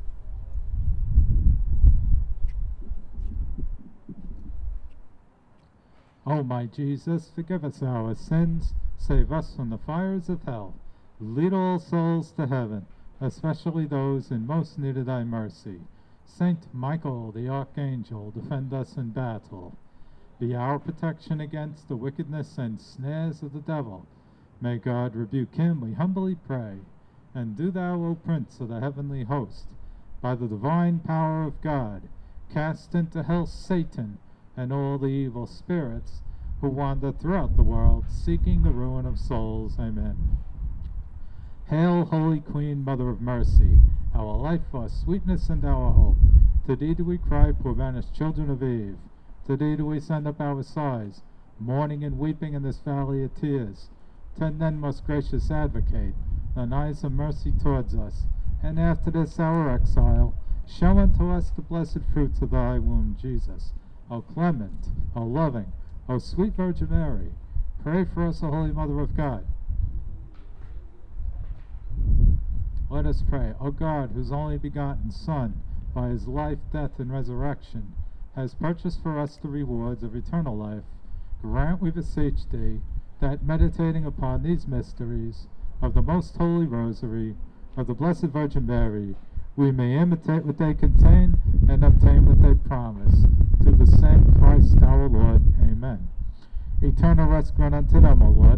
O my Jesus, forgive us our sins, save us from the fires of hell. Lead all souls to heaven, especially those in most need of thy mercy. Saint Michael, the Archangel, defend us in battle. Be our protection against the wickedness and snares of the devil. May God rebuke him, we humbly pray. And do thou, O Prince of the heavenly host, by the divine power of God, cast into hell Satan and all the evil spirits who wander throughout the world, seeking the ruin of souls. Amen. Hail, Holy Queen, Mother of Mercy, our life, our sweetness, and our hope. To thee do we cry, poor banished children of Eve. To thee do we send up our sighs, mourning and weeping in this valley of tears. Turn then, most gracious Advocate, thine eyes of mercy towards us, and after this our exile, show unto us the blessed fruits of thy womb, Jesus. O clement, O loving, O sweet Virgin Mary, pray for us, O Holy Mother of God. Let us pray. O God, whose only begotten Son, by his life, death, and resurrection, has purchased for us the rewards of eternal life, grant, we beseech thee, that meditating upon these mysteries of the most holy rosary of the Blessed Virgin Mary, we may imitate what they contain and obtain what they promise. Through the same Christ our Lord. Amen. Eternal rest grant unto them, O Lord.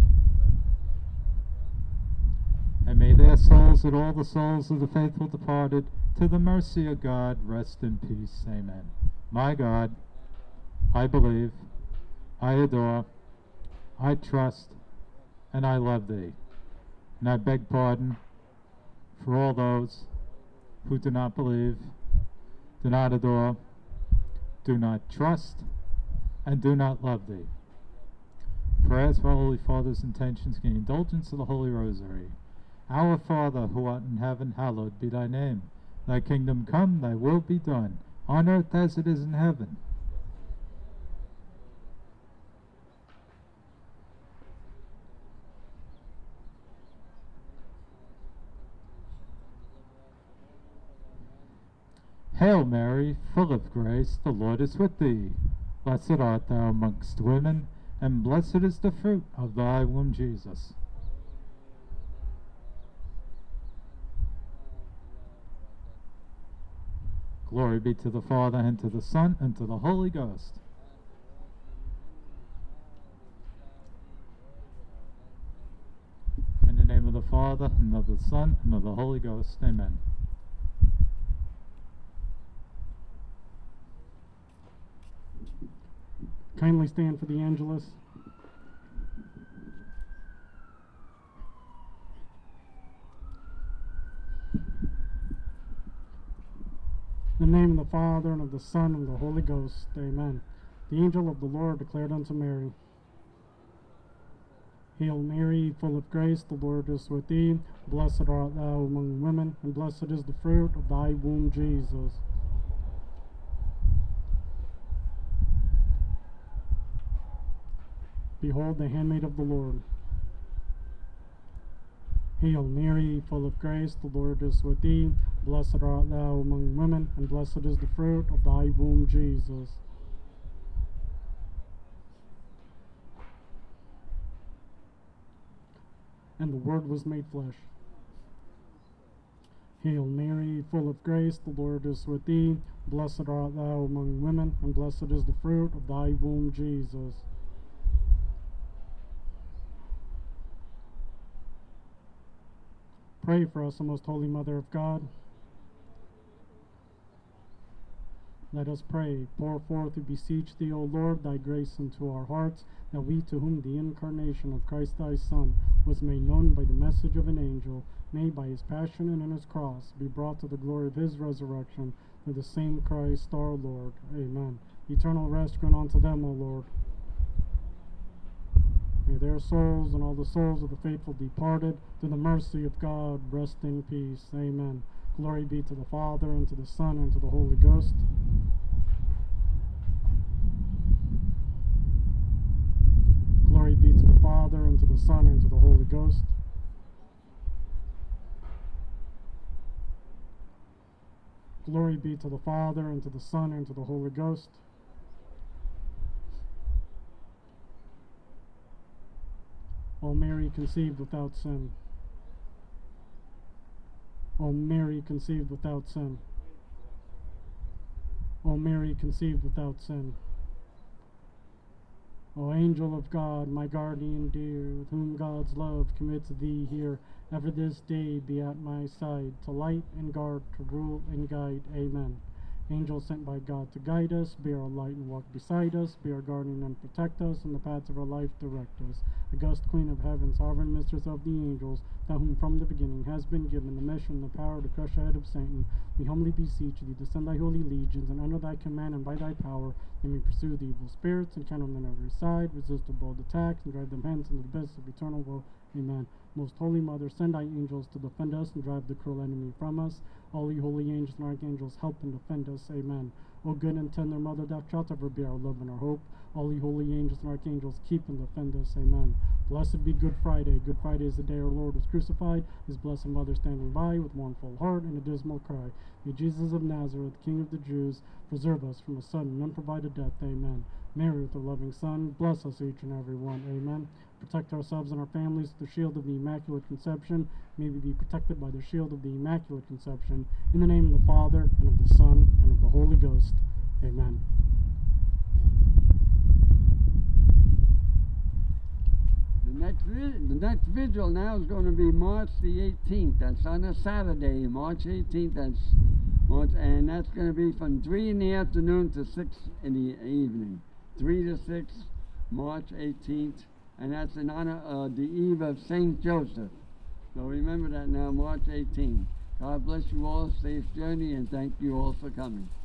And may their souls and all the souls of the faithful departed, to the mercy of God, rest in peace. Amen. My God, I believe, I adore, I trust, and I love thee. And I beg pardon for all those who do not believe, do not adore, do not trust, and do not love thee. Prayers for Holy Father's intentions gain indulgence of the Holy Rosary. Our Father, who art in heaven, hallowed be thy name. Thy kingdom come, thy will be done, on earth as it is in heaven. Hail Mary, full of grace, the Lord is with thee. Blessed art thou amongst women, and blessed is the fruit of thy womb, Jesus. Glory be to the Father, and to the Son, and to the Holy Ghost. In the name of the Father, and of the Son, and of the Holy Ghost. Amen. Kindly stand for the Angelus. In the name of the Father, and of the Son, and of the Holy Ghost. Amen. The angel of the Lord declared unto Mary, Hail Mary, full of grace, the Lord is with thee. Blessed art thou among women, and blessed is the fruit of thy womb, Jesus. Behold the handmaid of the Lord. Hail Mary, full of grace, the Lord is with thee. Blessed art thou among women, and blessed is the fruit of thy womb, Jesus. And the Word was made flesh. Hail Mary, full of grace, the Lord is with thee. Blessed art thou among women, and blessed is the fruit of thy womb, Jesus. Pray for us, O most holy Mother of God. Let us pray. Pour forth, we beseech thee, O Lord, thy grace into our hearts, that we, to whom the incarnation of Christ thy Son was made known by the message of an angel, may by his passion and in his cross be brought to the glory of his resurrection, through the same Christ our Lord. Amen. Eternal rest grant unto them, O Lord. May their souls and all the souls of the faithful departed, through the mercy of God, rest in peace. Amen. Glory be to the Father, and to the Son, and to the Holy Ghost. Glory be to the Father, and to the Son, and to the Holy Ghost. Glory be to the Father, and to the Son, and to the Holy Ghost. O Mary conceived without sin. O Mary conceived without sin. O Mary conceived without sin. O angel of God, my guardian dear, with whom God's love commits thee here, ever this day be at my side, to light and guard, to rule and guide. Amen. Angel sent by God to guide us, be our light and walk beside us, be our guardian and protect us, in the paths of our life direct us. August Queen of Heaven, sovereign mistress of the angels, thou whom from the beginning has been given the mission and the power to crush the head of Satan, we humbly beseech thee to send thy holy legions, and under thy command and by thy power, they may pursue the evil spirits, encounter them on every side, resist the bold attacks, and drive them hence into the abyss of eternal woe. Amen. Most Holy Mother, send thy angels to defend us and drive the cruel enemy from us. All ye holy angels and archangels, help and defend us. Amen. O good and tender Mother, thou shalt ever be our love and our hope. All ye holy angels and archangels, keep and defend us. Amen. Blessed be Good Friday. Good Friday is the day our Lord was crucified. His blessed Mother standing by with mournful heart and a dismal cry. May Jesus of Nazareth, King of the Jews, preserve us from a sudden and unprovided death. Amen. Mary, with her loving Son, bless us each and every one. Amen. Protect ourselves and our families with the shield of the Immaculate Conception. May we be protected by the shield of the Immaculate Conception. In the name of the Father, and of the Son, and of the Holy Ghost. Amen. The next, vi- the next vigil now is going to be March the eighteenth. That's on a Saturday, March eighteenth. That's March, and that's going to be from three in the afternoon to six in the evening. three to six, March eighteenth. And that's in honor of the eve of Saint Joseph. So remember that now, March eighteenth. God bless you all, safe journey, and thank you all for coming.